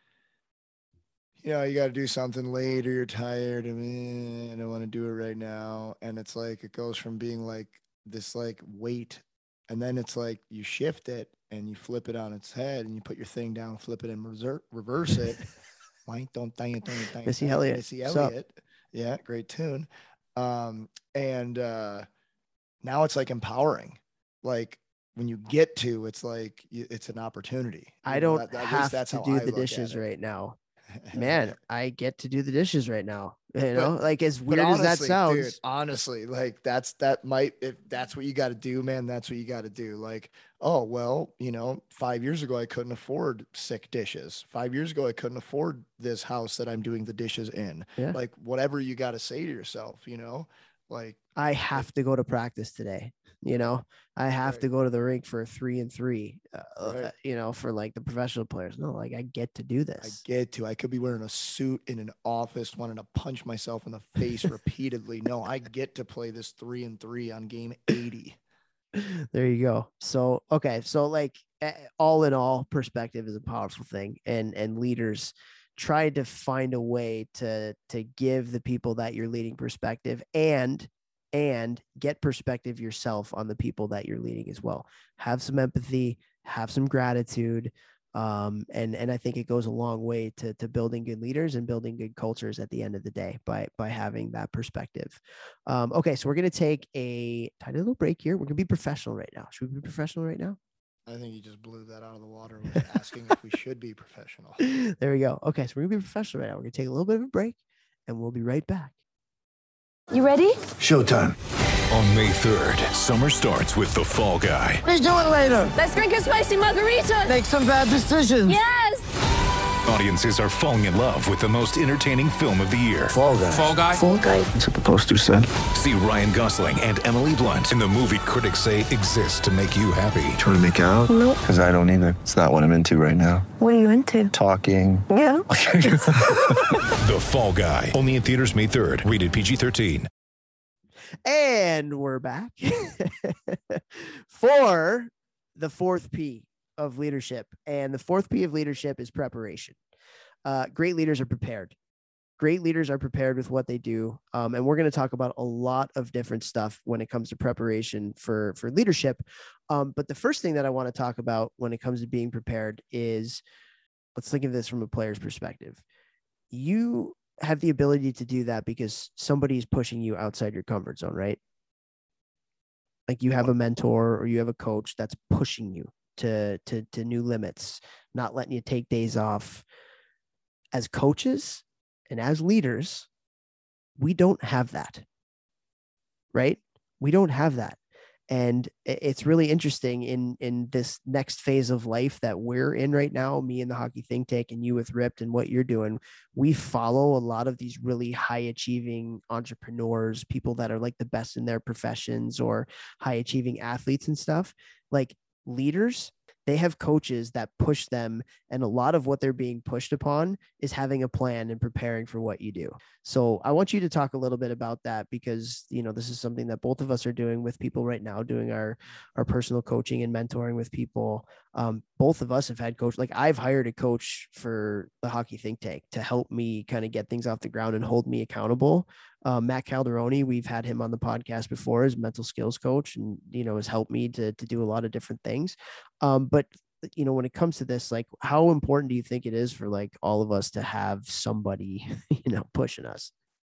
you know, you got to do something later, you're tired, and I don't want to do it right now. And it's like, it goes from being like this, like weight. And then it's like you shift it and you flip it on its head and you put your thing down, flip it and reserve, reverse it. Why don't dang it, dang it, dang it, Missy Elliott. Missy Elliott. Yeah, great tune. Um, and uh, now it's like empowering. Like when you get to, it's like it's an opportunity. I don't that, that, have that's to do the dishes right now. Man, I get to do the dishes right now. You know, but, like as weird honestly, as that sounds, dude, honestly, like that's, that might, if that's what you got to do, man, that's what you got to do. Like, oh, well, you know, five years ago, I couldn't afford sick dishes. Five years ago, I couldn't afford this house that I'm doing the dishes in. Yeah. Like whatever you got to say to yourself, you know, like I have to go to practice today. You know, I have right. to go to the rink for a three and three, uh, right. you know, for like the professional players. No, like I get to do this. I get to, I could be wearing a suit in an office, wanting to punch myself in the face repeatedly. No, I get to play this three and three on game eighty. There you go. So, okay. So like all in all, perspective is a powerful thing, and, and leaders try to find a way to, to give the people that you're leading perspective and and get perspective yourself on the people that you're leading as well. Have some empathy, have some gratitude. Um, and, and I think it goes a long way to, to building good leaders and building good cultures at the end of the day by, by having that perspective. Um, okay. So we're going to take a tiny little break here. We're going to be professional right now. Should we be professional right now? I think you just blew that out of the water with asking if we should be professional. There we go. Okay. So we're going to be professional right now. We're going to take a little bit of a break and we'll be right back. You ready? Showtime. On May third, summer starts with The Fall Guy. Let's do it later. Let's drink a spicy margarita. Make some bad decisions. Yes. Audiences are falling in love with the most entertaining film of the year. Fall Guy. Fall Guy. Fall Guy. That's what the poster said. See Ryan Gosling and Emily Blunt in the movie critics say exists to make you happy. Trying to make it out? Nope. Because I don't either. It's not what I'm into right now. What are you into? Talking. Yeah. The Fall Guy. Only in theaters May third. Rated P G thirteen. And we're back for the fourth P of leadership. And the fourth P of leadership is preparation. Uh, great leaders are prepared. Great leaders are prepared with what they do. Um, and we're going to talk about a lot of different stuff when it comes to preparation for, for leadership. Um, but the first thing that I want to talk about when it comes to being prepared is, let's think of this from a player's perspective. You have the ability to do that because somebody's pushing you outside your comfort zone, right? Like you have a mentor or you have a coach that's pushing you to, to, to new limits, not letting you take days off. As coaches and as leaders, we don't have that, right? We don't have that. And it's really interesting in, in this next phase of life that we're in right now, me and the Hockey Think Tank and you with Ripped and what you're doing. We follow a lot of these really high achieving entrepreneurs, people that are like the best in their professions or high achieving athletes and stuff. Like leaders, they have coaches that push them. And a lot of what they're being pushed upon is having a plan and preparing for what you do. So I want you to talk a little bit about that because, you know, this is something that both of us are doing with people right now, doing our, our personal coaching and mentoring with people. Um, both of us have had coach, like I've hired a coach for the Hockey Think Tank to help me kind of get things off the ground and hold me accountable. Um, Matt Calderoni, we've had him on the podcast before as mental skills coach and, you know, has helped me to, to do a lot of different things. Um, but, you know, when it comes to this, like how important do you think it is for like all of us to have somebody, you know, pushing us?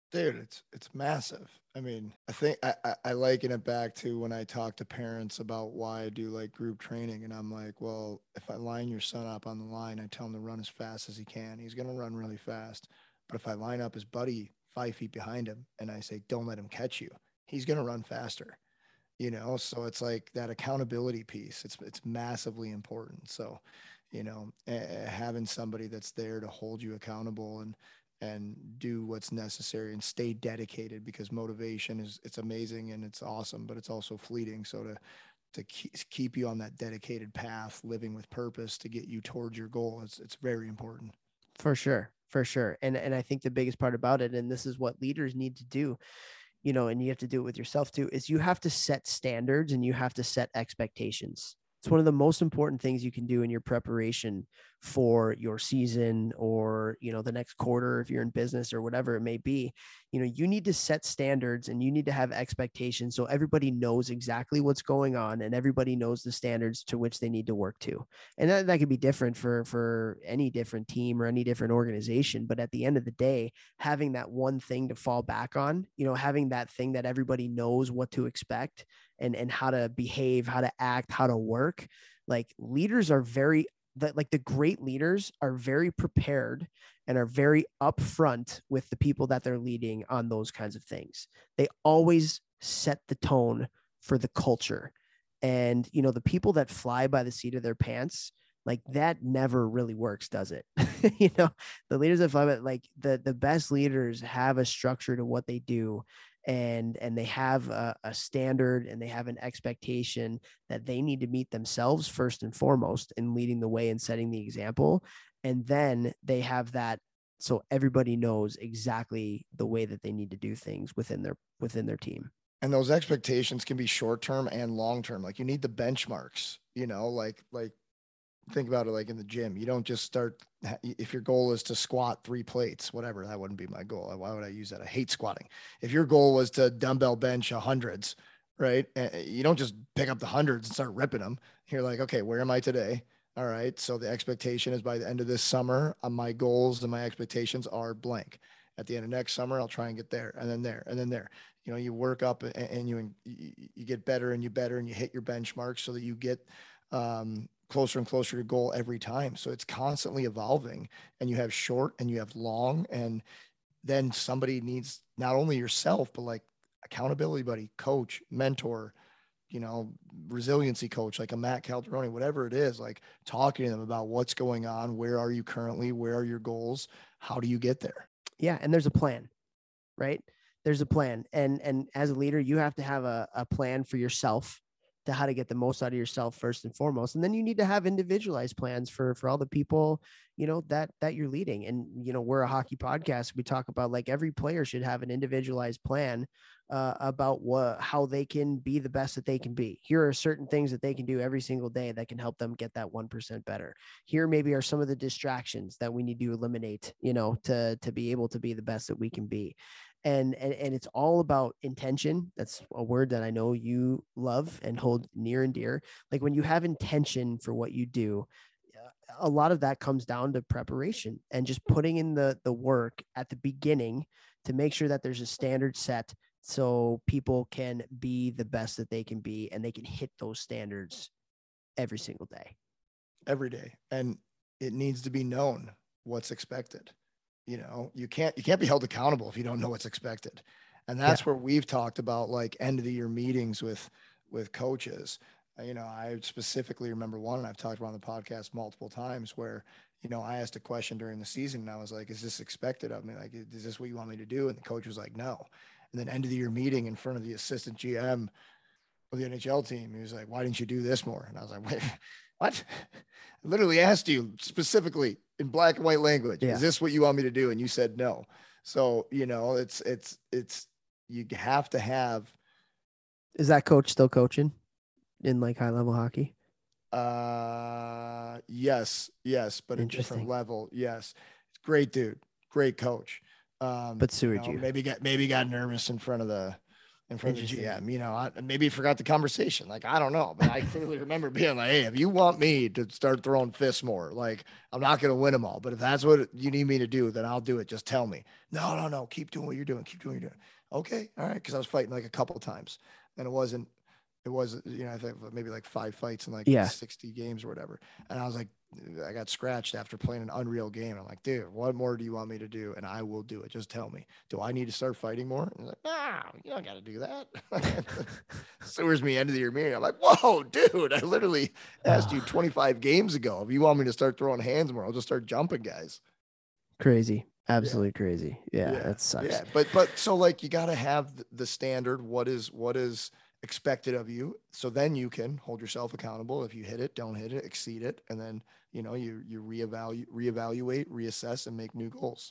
Dude, it's it's massive. I mean, I think I, I, I liken it back to when I talk to parents about why I do like group training. And I'm like, well, if I line your son up on the line, I tell him to run as fast as he can. He's going to run really fast. But if I line up his buddy five feet behind him and I say, don't let him catch you, he's going to run faster. You know, so it's like that accountability piece. It's it's massively important. So, you know, uh, having somebody that's there to hold you accountable and and do what's necessary and stay dedicated, because motivation is, it's amazing and it's awesome, but it's also fleeting. So to, to keep, keep you on that dedicated path, living with purpose to get you towards your goal, it's, it's very important. For sure. For sure. And, and I think the biggest part about it, and this is what leaders need to do, you know, and you have to do it with yourself too, is you have to set standards and you have to set expectations. It's one of the most important things you can do in your preparation for your season, or, you know, the next quarter, if you're in business or whatever it may be. You know, you need to set standards and you need to have expectations so everybody knows exactly what's going on and everybody knows the standards to which they need to work to. And that, that could be different for, for any different team or any different organization. But at the end of the day, having that one thing to fall back on, you know, having that thing that everybody knows what to expect and, and how to behave, how to act, how to work. Like, leaders are very, that like the great leaders are very prepared and are very upfront with the people that they're leading on those kinds of things. They always set the tone for the culture. And, you know, the people that fly by the seat of their pants, like, that never really works, does it? You know, the leaders that fly by, like the, the best leaders have a structure to what they do. And, and they have a, a standard and they have an expectation that they need to meet themselves first and foremost in leading the way and setting the example. And then they have that, so everybody knows exactly the way that they need to do things within their, within their team. And those expectations can be short-term and long-term. Like, you need the benchmarks, you know, like, like, think about it like in the gym. You don't just start, if your goal is to squat three plates, whatever, that wouldn't be my goal. Why would I use that? I hate squatting. If your goal was to dumbbell bench a hundreds, right? You don't just pick up the hundreds and start ripping them. You're like, okay, where am I today? All right. So the expectation is by the end of this summer, uh, my goals and my expectations are blank. At the end of next summer, I'll try and get there and then there and then there. You know, you work up and, and you, you get better and you better and you hit your benchmarks so that you get, um, closer and closer to goal every time. So it's constantly evolving, and you have short and you have long, and then somebody needs not only yourself, but like accountability buddy, coach, mentor, you know, resiliency coach, like a Matt Calderoni, whatever it is, like talking to them about what's going on. Where are you currently? Where are your goals? How do you get there? Yeah. And there's a plan, right? There's a plan. And, and as a leader, you have to have a, a plan for yourself, to how to get the most out of yourself first and foremost. And then you need to have individualized plans for, for all the people, you know, that, that you're leading. And, you know, we're a hockey podcast. We talk about, like, every player should have an individualized plan uh, about what, how they can be the best that they can be. Here are certain things that they can do every single day that can help them get that one percent better. Here maybe are some of the distractions that we need to eliminate, you know, to, to be able to be the best that we can be. And, and, and it's all about intention. That's a word that I know you love and hold near and dear. Like, when you have intention for what you do, a lot of that comes down to preparation and just putting in the, the work at the beginning to make sure that there's a standard set so people can be the best that they can be, and they can hit those standards every single day. Every day. And it needs to be known what's expected. You know, you can't, you can't be held accountable if you don't know what's expected. And that's yeah. where we've talked about, like, end of the year meetings with, with coaches. You know, I specifically remember one, and I've talked about on the podcast multiple times, where, you know, I asked a question during the season and I was like, is this expected of me? Like, is this what you want me to do? And the coach was like, no. And then end of the year meeting in front of the assistant G M of the N H L team, he was like, why didn't you do this more? And I was like, wait, what? I literally asked you specifically in black and white language, yeah. is this what you want me to do? And you said no. So, you know, it's, it's, it's, you have to have. Is that coach still coaching in, like, high level hockey? Uh, yes, yes, but a different level. Yes. Great dude, great coach. Um, but sewered you, know, you. Maybe got, maybe got nervous in front of the, in front of the Interesting. G M. You know, I, maybe he forgot the conversation. Like, I don't know, but I clearly remember being like, hey, if you want me to start throwing fists more, like, I'm not going to win them all. But if that's what you need me to do, then I'll do it. Just tell me. No, no, no. Keep doing what you're doing. Keep doing what you're doing. Okay. All right. Because I was fighting like a couple of times. And it wasn't, it was, you know, I think maybe like five fights in like Yeah. sixty games or whatever. And I was like, I got scratched after playing an unreal game. I'm like, dude, what more do you want me to do? And I will do it. Just tell me. Do I need to start fighting more? And he's like, no, you don't got to do that. Sewers me end of the year meeting. I'm like, whoa, dude, I literally asked you twenty-five games ago. If you want me to start throwing hands more, I'll just start jumping guys. Crazy. Absolutely yeah. crazy. Yeah, yeah, that sucks. Yeah, but but so like you got to have the standard. What is what is expected of you, so then you can hold yourself accountable. If you hit it, don't hit it, exceed it, and then you know you you reevaluate, reevaluate, reassess, and make new goals.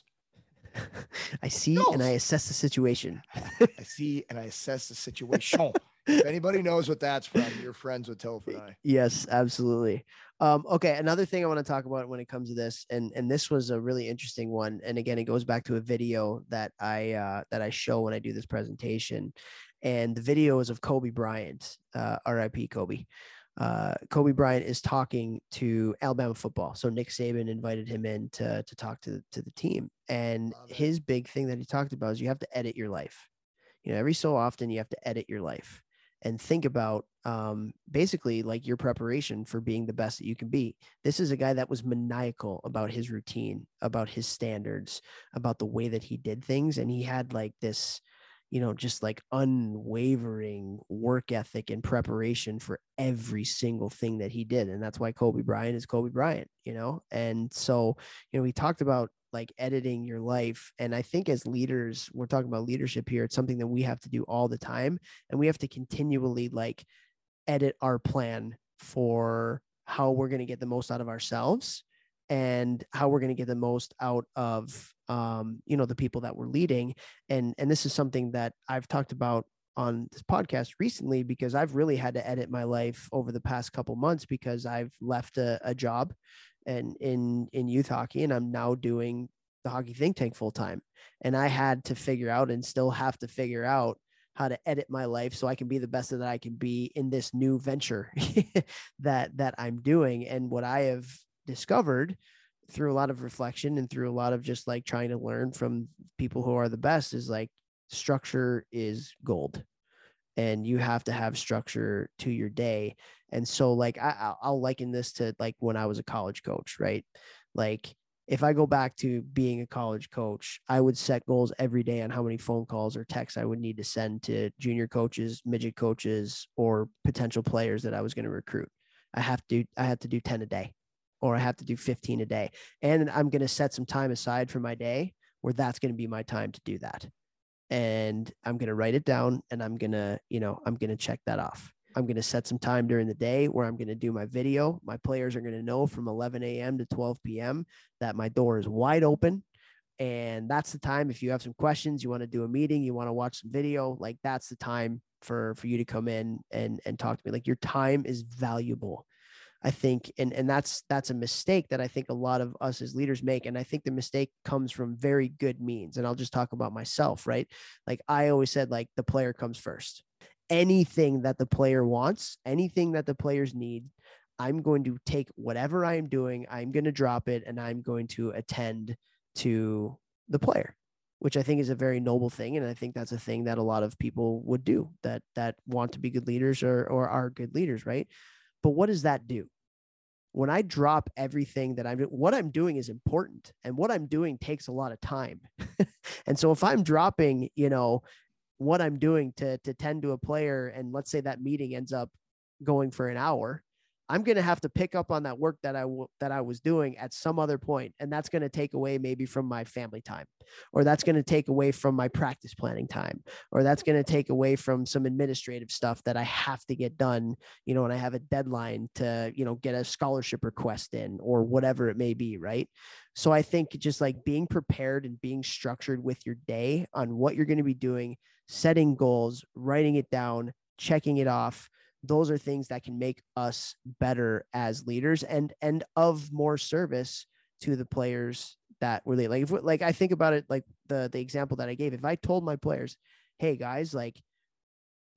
I see goals. and I assess the situation. I see and I assess the situation. If anybody knows what that's from, you're friends with Toph and I. Yes, absolutely. Um, okay, another thing I want to talk about when it comes to this, and and this was a really interesting one. And again, it goes back to a video that I uh, that I show when I do this presentation. And the video is of Kobe Bryant, uh, R I P Kobe. Uh, Kobe Bryant is talking to Alabama football. So Nick Saban invited him in to, to talk to, to the team. And his big thing that he talked about is you have to edit your life. You know, every so often you have to edit your life and think about um, basically like your preparation for being the best that you can be. This is a guy that was maniacal about his routine, about his standards, about the way that he did things. And he had like this, you know, just like unwavering work ethic and preparation for every single thing that he did. And that's why Kobe Bryant is Kobe Bryant, you know? And so, you know, we talked about like editing your life. And I think as leaders, we're talking about leadership here. It's something that we have to do all the time. And we have to continually like edit our plan for how we're going to get the most out of ourselves and how we're going to get the most out of, um, you know, the people that we're leading. And, and this is something that I've talked about on this podcast recently, because I've really had to edit my life over the past couple months because I've left a, a job and in, in youth hockey, and I'm now doing the Hockey Think Tank full time. And I had to figure out and still have to figure out how to edit my life so I can be the best that I can be in this new venture that, that I'm doing. And what I have discovered through a lot of reflection and through a lot of just like trying to learn from people who are the best is like structure is gold, and you have to have structure to your day. And so like, I, I'll liken this to like when I was a college coach, right? Like if I go back to being a college coach, I would set goals every day on how many phone calls or texts I would need to send to junior coaches, midget coaches, or potential players that I was going to recruit. I have to, I had to do ten a day, or I have to do fifteen a day. And I'm going to set some time aside for my day where that's going to be my time to do that. And I'm going to write it down, and I'm going to, you know, I'm going to check that off. I'm going to set some time during the day where I'm going to do my video. My players are going to know from eleven a.m. to twelve p.m. that my door is wide open. And that's the time. If you have some questions, you want to do a meeting, you want to watch some video, like that's the time for, for you to come in and, and talk to me. Like your time is valuable. I think, and, and that's, that's a mistake that I think a lot of us as leaders make. And I think the mistake comes from very good means. And I'll just talk about myself, right? Like I always said, like the player comes first. Anything that the player wants, anything that the players need, I'm going to take whatever I am doing, I'm going to drop it, and I'm going to attend to the player, which I think is a very noble thing. And I think that's a thing that a lot of people would do that, that want to be good leaders or, or are good leaders. Right. But what does that do? When I drop everything that I'm doing, what I'm doing is important, and what I'm doing takes a lot of time. And so if I'm dropping, you know, what I'm doing to, to tend to a player, and let's say that meeting ends up going for an hour, I'm going to have to pick up on that work that I, w- that I was doing at some other point. And that's going to take away maybe from my family time, or that's going to take away from my practice planning time, or that's going to take away from some administrative stuff that I have to get done, you know, and I have a deadline to, you know, get a scholarship request in or whatever it may be. Right. So I think just like being prepared and being structured with your day on what you're going to be doing, setting goals, writing it down, checking it off. Those are things that can make us better as leaders and, and of more service to the players that were like, if, like, I think about it, like the, the example that I gave, if I told my players, hey guys, like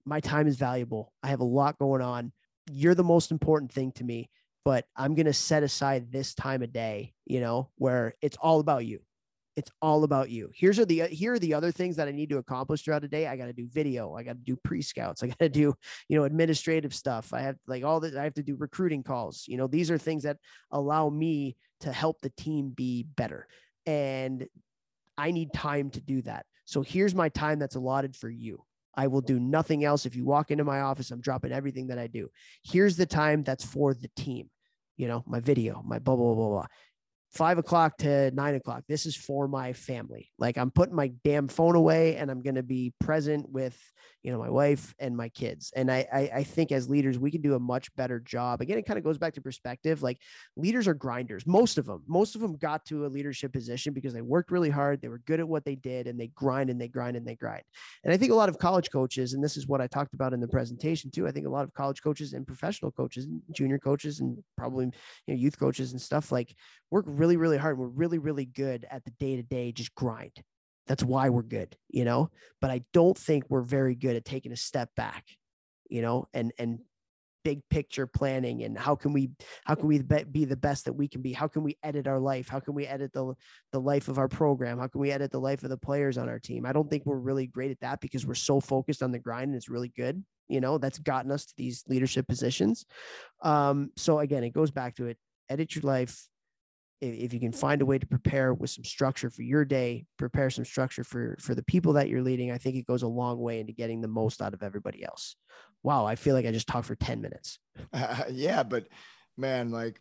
my time is valuable. I have a lot going on. You're the most important thing to me, but I'm going to set aside this time of day, you know, where it's all about you. It's all about you. Here's are the, here are the other things that I need to accomplish throughout the day. I got to do video. I got to do pre-scouts. I got to do, you know, administrative stuff. I have like all this. I have to do recruiting calls. You know, these are things that allow me to help the team be better. And I need time to do that. So here's my time that's allotted for you. I will do nothing else. If you walk into my office, I'm dropping everything that I do. Here's the time that's for the team. You know, my video, my blah, blah, blah, blah. Five o'clock to nine o'clock. This is for my family. Like I'm putting my damn phone away and I'm going to be present with, you know, my wife and my kids. And I, I, I think as leaders, we can do a much better job. Again, it kind of goes back to perspective. Like leaders are grinders. Most of them, most of them got to a leadership position because they worked really hard. They were good at what they did and they grind and they grind and they grind. And I think a lot of college coaches, and this is what I talked about in the presentation too. I think a lot of college coaches and professional coaches and junior coaches and probably, you know, youth coaches and stuff like work really, really hard. We're really, really good at the day-to-day, just grind. That's why we're good, you know, but I don't think we're very good at taking a step back, you know, and, and big picture planning and how can we, how can we be the best that we can be? How can we edit our life? How can we edit the, the life of our program? How can we edit the life of the players on our team? I don't think we're really great at that because we're so focused on the grind and it's really good. You know, that's gotten us to these leadership positions. Um, so again, it goes back to it, edit your life. If you can find a way to prepare with some structure for your day, prepare some structure for, for the people that you're leading, I think it goes a long way into getting the most out of everybody else. Wow. I feel like I just talked for ten minutes. Uh, yeah, but man, like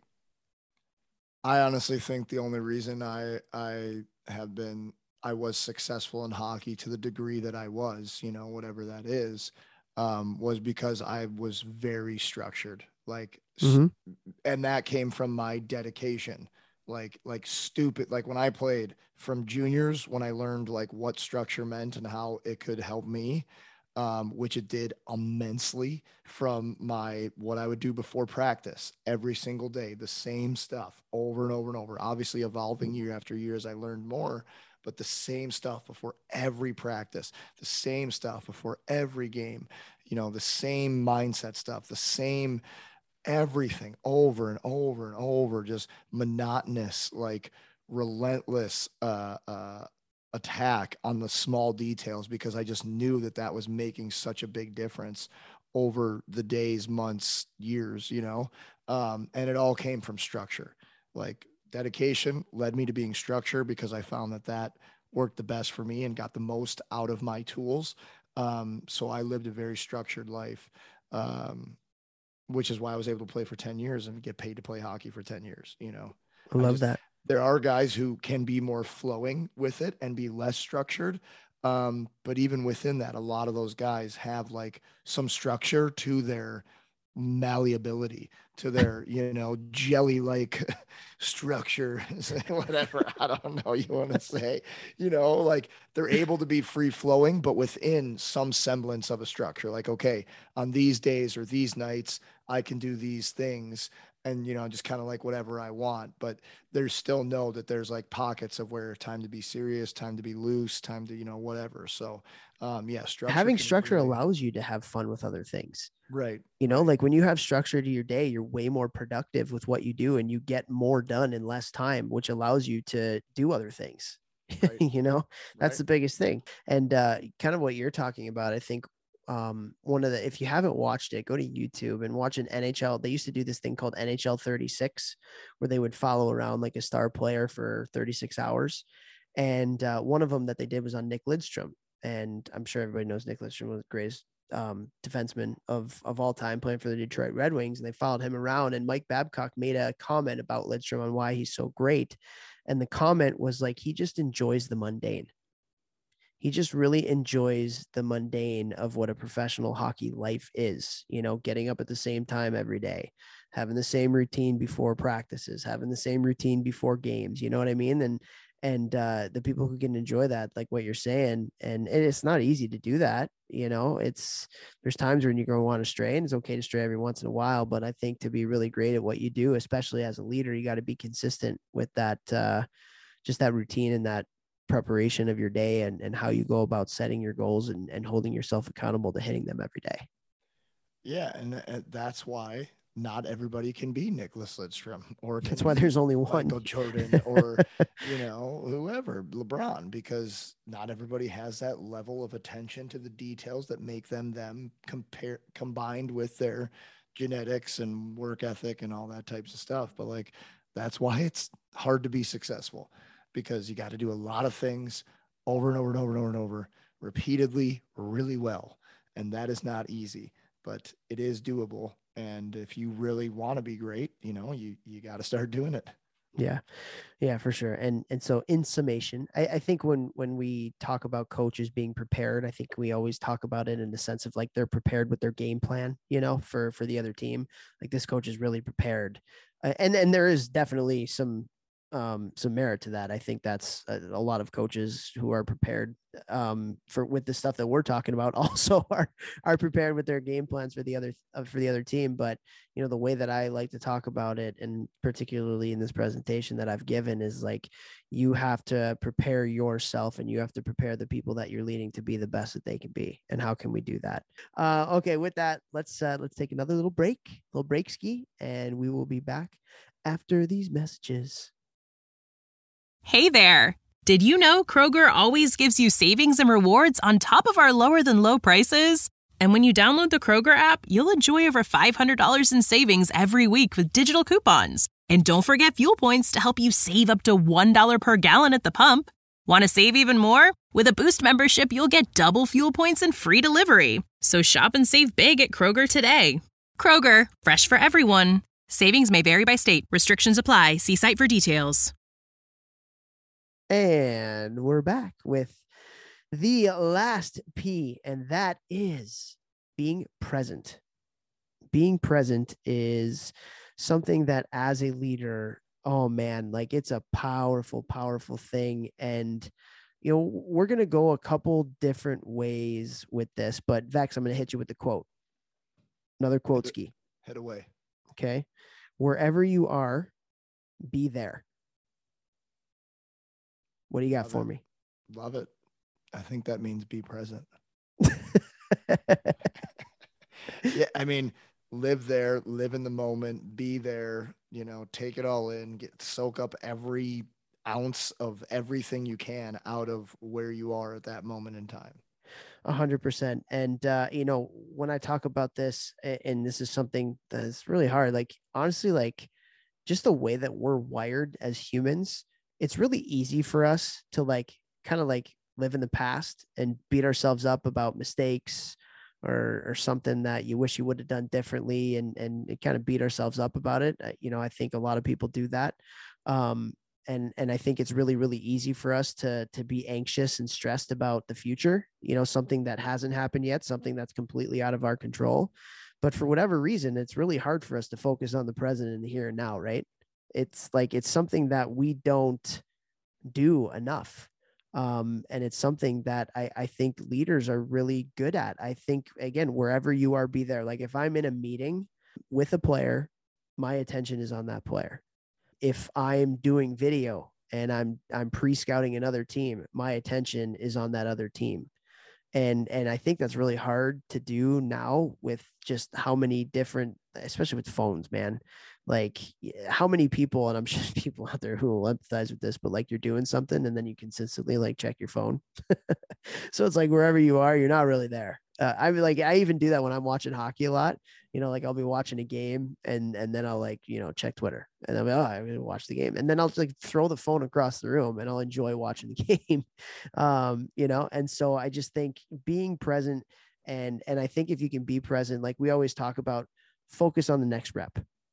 I honestly think the only reason I, I have been, I was successful in hockey to the degree that I was, you know, whatever that is, um, was because I was very structured, like, mm-hmm. and that came from my dedication. Like, like stupid, like when I played from juniors, when I learned like what structure meant and how it could help me, um, which it did immensely from my, what I would do before practice every single day, the same stuff over and over and over, obviously evolving year after year as I learned more, but the same stuff before every practice, the same stuff before every game, you know, the same mindset stuff, the same everything over and over and over, just monotonous, like relentless uh, uh, attack on the small details, because I just knew that that was making such a big difference over the days, months, years, you know, um, and it all came from structure. Like dedication led me to being structured because I found that that worked the best for me and got the most out of my tools. Um, so I lived a very structured life. Um, which is why I was able to play for ten years and get paid to play hockey for ten years. You know, I love I just, that. There are guys who can be more flowing with it and be less structured. Um, but even within that, a lot of those guys have like some structure to their malleability, to their, you know, jelly-like structure, whatever, I don't know you want to say, you know, like they're able to be free flowing, but within some semblance of a structure. Like, okay, on these days or these nights, I can do these things and, you know, just kind of like whatever I want, but there's still know that there's like pockets of where time to be serious, time to be loose, time to, you know, whatever. So, um, yeah, structure having structure really allows you to have fun with other things. Right. You know, right. like when you have structure to your day, you're way more productive with what you do and you get more done in less time, which allows you to do other things. Right. You know, that's right. The biggest thing. And uh, kind of what you're talking about, I think um, one of the, if you haven't watched it, go to YouTube and watch an N H L. They used to do this thing called N H L thirty-six, where they would follow around like a star player for thirty-six hours. And uh, one of them that they did was on Nick Lidstrom. And I'm sure everybody knows Nick Lidstrom was the greatest um, defenseman of, of all time, playing for the Detroit Red Wings. And they followed him around, and Mike Babcock made a comment about Lidstrom on why he's so great. And the comment was like, he just enjoys the mundane. He just really enjoys the mundane of what a professional hockey life is, you know, getting up at the same time every day, having the same routine before practices, having the same routine before games, you know what I mean? And, and uh, the people who can enjoy that, like what you're saying, and, and it's not easy to do that. You know, it's, there's times when you're going to want to stray, and it's okay to stray every once in a while. But I think to be really great at what you do, especially as a leader, you got to be consistent with that, uh, just that routine and that, preparation of your day and, and how you go about setting your goals and, and holding yourself accountable to hitting them every day. Yeah. And, and that's why not everybody can be Nicholas Lidstrom, or that's why there's only one Michael Jordan, or, you know, whoever, LeBron, because not everybody has that level of attention to the details that make them, them compare combined with their genetics and work ethic and all that types of stuff. But like, that's why it's hard to be successful, because you got to do a lot of things over and over and over and over and over repeatedly really well. And that is not easy, but it is doable. And if you really want to be great, you know, you, you got to start doing it. Yeah. Yeah, for sure. And, and so in summation, I, I think when, when we talk about coaches being prepared, I think we always talk about it in the sense of like, they're prepared with their game plan, you know, for, for the other team. Like this coach is really prepared. Uh, and, and there is definitely some, um, some merit to that. I think that's a, a lot of coaches who are prepared, um, for, with the stuff that we're talking about also are, are prepared with their game plans for the other, uh, for the other team. But, you know, the way that I like to talk about it, and particularly in this presentation that I've given, is like, you have to prepare yourself and you have to prepare the people that you're leading to be the best that they can be. And how can we do that? Uh, okay. With that, let's, uh, let's take another little break, little break ski, and we will be back after these messages. Hey there. Did you know Kroger always gives you savings and rewards on top of our lower than low prices? And when you download the Kroger app, you'll enjoy over five hundred dollars in savings every week with digital coupons. And don't forget fuel points to help you save up to one dollar per gallon at the pump. Want to save even more? With a Boost membership, you'll get double fuel points and free delivery. So shop and save big at Kroger today. Kroger, fresh for everyone. Savings may vary by state. Restrictions apply. See site for details. And we're back with the last P, and that is being present. Being present is something that as a leader, oh man, like it's a powerful, powerful thing. And, you know, we're going to go a couple different ways with this, but Vex, I'm going to hit you with the quote. Another quote Hit, ski. Hit away. Okay. Wherever you are, be there. What do you got Love for it. me? Love it. I think that means be present. Yeah. I mean, live there, live in the moment, be there, you know, take it all in, get soak up every ounce of everything you can out of where you are at that moment in time. A hundred percent. And, uh, you know, when I talk about this, and this is something that's really hard, like, honestly, like just the way that we're wired as humans, it's really easy for us to like, kind of like live in the past and beat ourselves up about mistakes or, or something that you wish you would have done differently. And, and kind of beat ourselves up about it. You know, I think a lot of people do that. Um, And, and I think it's really, really easy for us to, to be anxious and stressed about the future, you know, something that hasn't happened yet, something that's completely out of our control. But for whatever reason, it's really hard for us to focus on the present and the here and now, right? It's like, it's something that we don't do enough. Um, and it's something that I, I think leaders are really good at. I think, again, wherever you are, be there. Like if I'm in a meeting with a player, my attention is on that player. If I'm doing video and I'm, I'm pre-scouting another team, my attention is on that other team. And, and I think that's really hard to do now with just how many different, especially with phones, man, like how many people, and I'm sure people out there who will empathize with this, but like you're doing something and then you consistently like check your phone. So it's like wherever you are, you're not really there. Uh, I mean, like I even do that when I'm watching hockey a lot, you know, like I'll be watching a game and, and then I'll like, you know, check Twitter and I'm like, oh, I'm going to watch the game. And then I'll like throw the phone across the room and I'll enjoy watching the game. Um, you know? And so I just think being present and, and I think if you can be present, like we always talk about, focus on the next rep.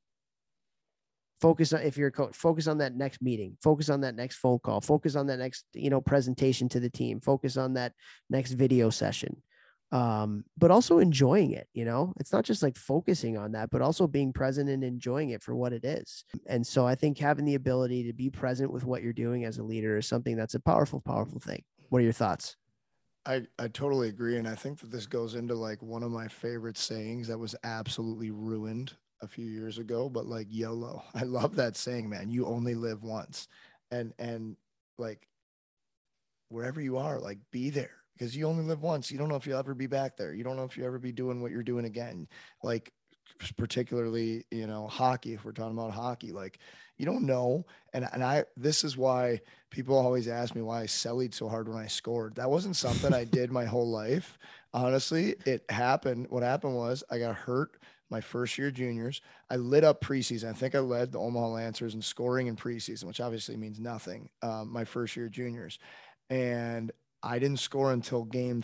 Focus on, if you're a coach, focus on that next meeting, focus on that next phone call, focus on that next, you know, presentation to the team, focus on that next video session. Um, but also enjoying it, you know, it's not just like focusing on that, but also being present and enjoying it for what it is. And so I think having the ability to be present with what you're doing as a leader is something that's a powerful, powerful thing. What are your thoughts? I, I totally agree. And I think that this goes into like one of my favorite sayings that was absolutely ruined a few years ago, but like YOLO. I love that saying, man. You only live once. And, and like, wherever you are, like be there, because you only live once. You don't know if you'll ever be back there. You don't know if you'll ever be doing what you're doing again. Like particularly, you know, hockey, if we're talking about hockey, like you don't know. And, and I, this is why people always ask me why I sellied so hard when I scored. That wasn't something I did my whole life. Honestly, it happened. What happened was I got hurt my first year juniors. I lit up preseason. I think I led the Omaha Lancers in scoring in preseason, which obviously means nothing. Um, my first year juniors. And I didn't score until game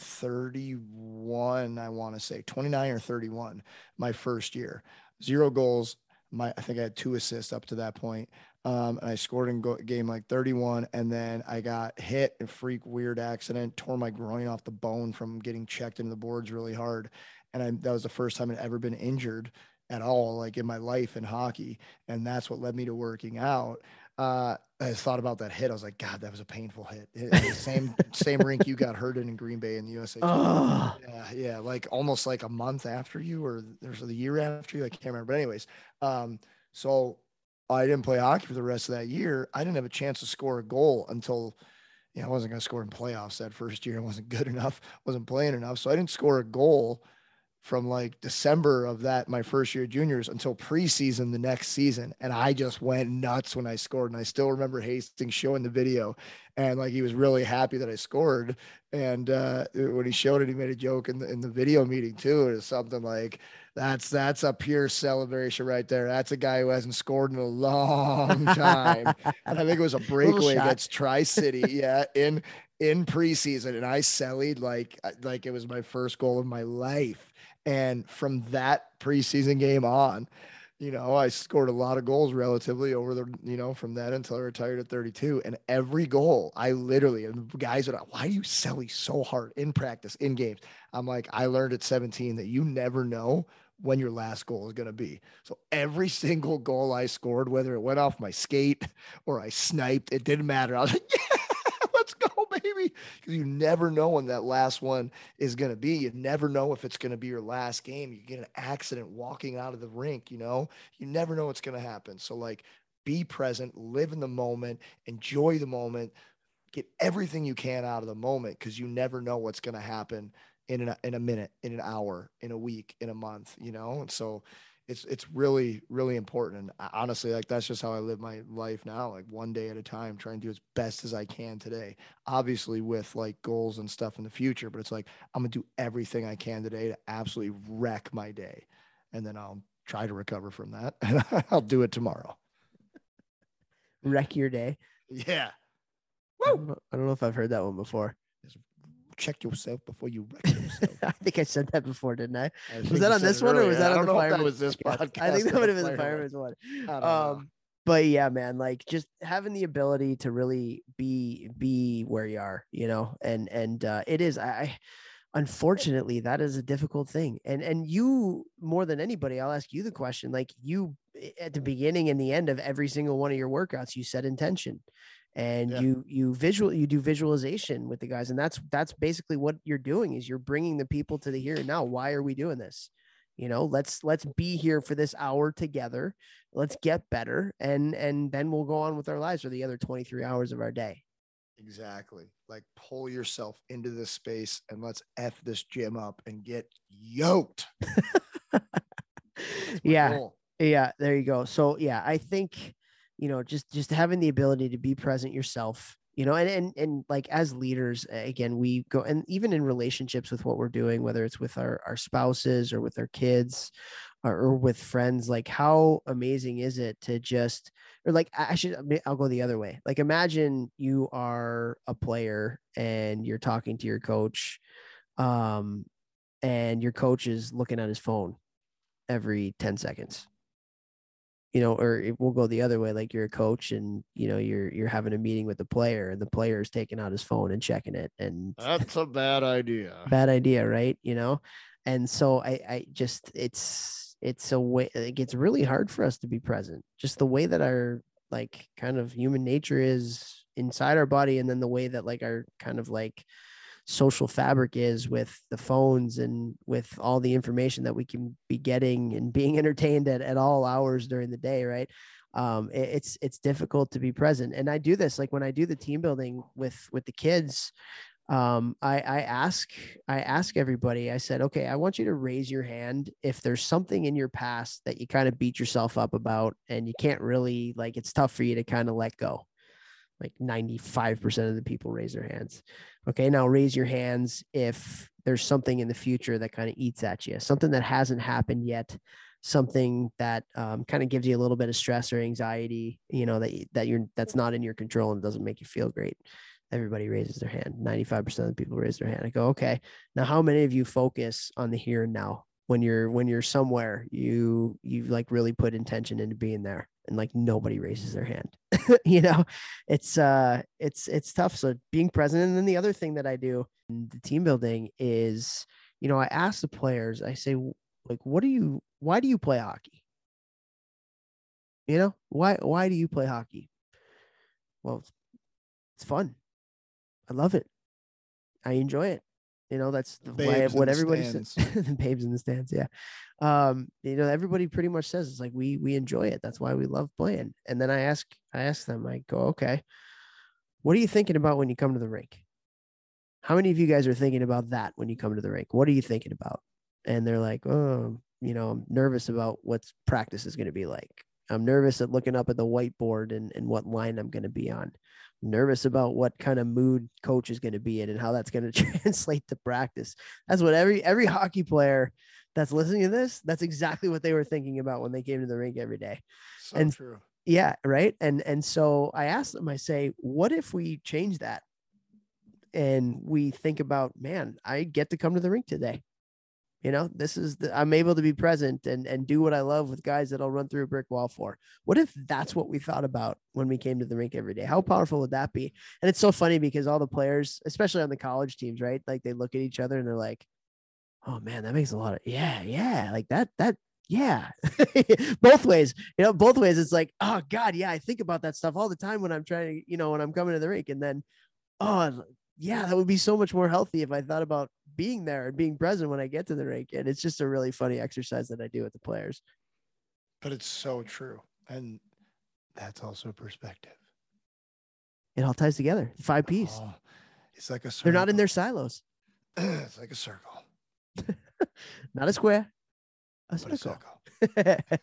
thirty-one, I want to say twenty-nine or thirty-one, my first year. Zero goals. My, I think I had two assists up to that point. Um, and I scored in go- game like thirty-one. And then I got hit in a freak weird accident, tore my groin off the bone from getting checked into the boards really hard. And I, that was the first time I'd ever been injured at all, like in my life in hockey. And that's what led me to working out. Uh, I thought about that hit. I was like, God, that was a painful hit. It, the same, same rink you got hurt in in Green Bay in the U S A. Oh. Yeah. Yeah. Like almost like a month after you, or there's the year after you, I can't remember. But anyways, um, so I didn't play hockey for the rest of that year. I didn't have a chance to score a goal until, you know, I wasn't going to score in playoffs that first year. I wasn't good enough, wasn't playing enough. So I didn't score a goal from like December of that, my first year juniors, until preseason the next season. And I just went nuts when I scored. And I still remember Hastings showing the video, and like, he was really happy that I scored. And uh, when he showed it, he made a joke in the, in the video meeting too. It was something like, that's, that's a pure celebration right there. That's a guy who hasn't scored in a long time. And I think it was a breakaway against Tri-City. Yeah. In, in preseason. And I sellied like, like it was my first goal of my life. And from that preseason game on, you know, I scored a lot of goals relatively over the, you know, from that until I retired at thirty-two. And every goal, I literally, and guys are like, why do you selly so hard in practice, in games? I'm like, I learned at seventeen that you never know when your last goal is going to be. So every single goal I scored, whether it went off my skate or I sniped, it didn't matter. I was like, yeah, let's go, baby. Because you never know when that last one is going to be. You never know if it's going to be your last game. You get an accident walking out of the rink, you know, you never know what's going to happen. So like, be present, live in the moment, enjoy the moment, get everything you can out of the moment, because you never know what's going to happen in a, in a minute, in an hour, in a week, in a month, you know? And so it's, it's really, really important. And honestly, like, that's just how I live my life now, like one day at a time, trying to do as best as I can today, obviously with like goals and stuff in the future, but it's like, I'm going to do everything I can today to absolutely wreck my day. And then I'll try to recover from that, and I'll do it tomorrow. Wreck your day. Yeah. I don't, know, I don't know if I've heard that one before. Check yourself before you wreck yourself. I think I said that before, didn't I? I Was that on this one, or was that on the Fireman's? That was this podcast. I think that would have been the Fireman's one. Um, but yeah, man, like just having the ability to really be be where you are, you know, and and uh, it is. I unfortunately that is a difficult thing, and and you more than anybody, I'll ask you the question. Like, you at the beginning and the end of every single one of your workouts, you set intention. And yeah. you, you visual, you do visualization with the guys. And that's, that's basically what you're doing, is you're bringing the people to the here and now. Why are we doing this? You know, let's, let's be here for this hour together. Let's get better. And, and then we'll go on with our lives for the other twenty-three hours of our day. Exactly. Like, pull yourself into this space and let's F this gym up and get yoked. Yeah. Goal. Yeah. There you go. So yeah, I think, you know, just, just having the ability to be present yourself, you know, and, and, and like, as leaders, again, we go, and even in relationships with what we're doing, whether it's with our, our spouses or with our kids or, or with friends, like, how amazing is it to just, or like, I should, I'll go the other way. Like, imagine you are a player and you're talking to your coach, um, and your coach is looking at his phone every ten seconds. You know, or it will go the other way. Like, you're a coach and, you know, you're, you're having a meeting with the player and the player is taking out his phone and checking it. And that's a bad idea. Bad idea. Right. You know? And so I, I just, it's, it's a way, it gets really hard for us to be present. Just the way that our, like, kind of human nature is inside our body. And then the way that, like, our kind of like social fabric is with the phones and with all the information that we can be getting and being entertained at, at all hours during the day. Right. um, it, it's, it's difficult to be present. And I do this, like when I do the team building with, with the kids, um, I, I ask, I ask everybody, I said, okay, I want you to raise your hand if there's something in your past that you kind of beat yourself up about and you can't really, like, it's tough for you to kind of let go. Like ninety-five percent of the people raise their hands. Okay. Now raise your hands if there's something in the future that kind of eats at you, something that hasn't happened yet, something that um, kind of gives you a little bit of stress or anxiety, you know, that, that you're, that's not in your control and doesn't make you feel great. Everybody raises their hand. ninety-five percent of the people raise their hand. I go, okay, now how many of you focus on the here and now? When you're, when you're somewhere, you, you like really put intention into being there, and like nobody raises their hand. You know, it's, uh, it's, it's tough. So being present. And then the other thing that I do in the team building is, you know, I ask the players, I say, like, what do you, why do you play hockey? You know, why, why do you play hockey? Well, it's, it's fun. I love it. I enjoy it. You know, that's the way what everybody says. The babes in the stands. Yeah. Um, you know, everybody pretty much says it's like, we, we enjoy it. That's why we love playing. And then I ask, I ask them, I go, okay, what are you thinking about when you come to the rink? How many of you guys are thinking about that when you come to the rink? What are you thinking about? And they're like, oh, you know, I'm nervous about what practice is going to be like. I'm nervous at looking up at the whiteboard and, and what line I'm going to be on. I'm nervous about what kind of mood coach is going to be in and how that's going to translate to practice. That's what every, every hockey player that's listening to this, that's exactly what they were thinking about when they came to the rink every day. So and true. Yeah. Right. And, and so I asked them, I say, what if we change that? And we think about, man, I get to come to the rink today. You know, this is the, I'm able to be present and, and do what I love with guys that I'll run through a brick wall for. What if that's what we thought about when we came to the rink every day? How powerful would that be? And it's so funny because all the players, especially on the college teams, right? Like they look at each other and they're like, oh man, that makes a lot of, yeah, yeah. Like that, that, yeah, both ways, you know, both ways. It's like, oh God, yeah. I think about that stuff all the time when I'm trying to, you know, when I'm coming to the rink, and then, oh yeah, that would be so much more healthy if I thought about being there and being present when I get to the rink. And it's just a really funny exercise that I do with the players. But it's so true. And that's also perspective. It all ties together. Five P's. Oh, it's like a circle. They're not in their silos. It's like a circle. Not a square. A But circle. a circle.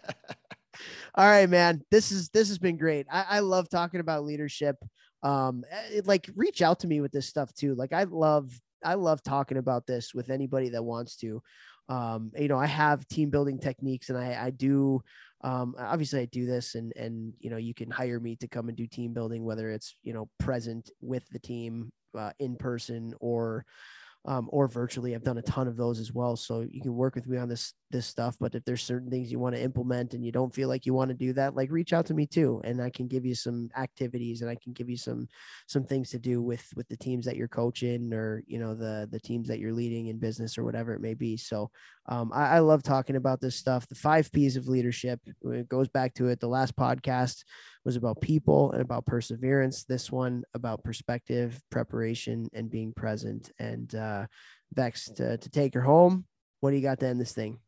All right, man. This is this has been great. I, I love talking about leadership. Um, it, like reach out to me with this stuff too. Like I love I love talking about this with anybody that wants to. Um, you know, I have team building techniques, and I I do. Um, obviously I do this, and and you know, you can hire me to come and do team building, whether it's you know present with the team uh, in person or. Um, or virtually. I've done a ton of those as well. So you can work with me on this, this stuff, but if there's certain things you want to implement and you don't feel like you want to do that, like reach out to me too. And I can give you some activities, and I can give you some, some things to do with, with the teams that you're coaching, or, you know, the, the teams that you're leading in business or whatever it may be. So um, I, I love talking about this stuff. The five P's of leadership, it goes back to it. The last podcast was about people and about perseverance. This one about perspective, preparation, and being present. And uh, Vex, to, to take her home, what do you got to end this thing?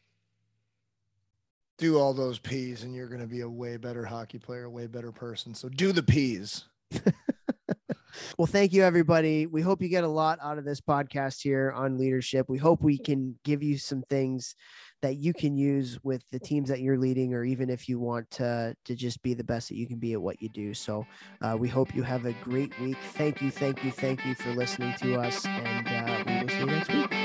Do all those P's and you're going to be a way better hockey player, a way better person. So do the P's. Well, thank you, everybody. We hope you get a lot out of this podcast here on leadership. We hope we can give you some things that you can use with the teams that you're leading, or even if you want to, to just be the best that you can be at what you do. So uh, we hope you have a great week. Thank you, thank you, thank you for listening to us, and uh, we will see you next week.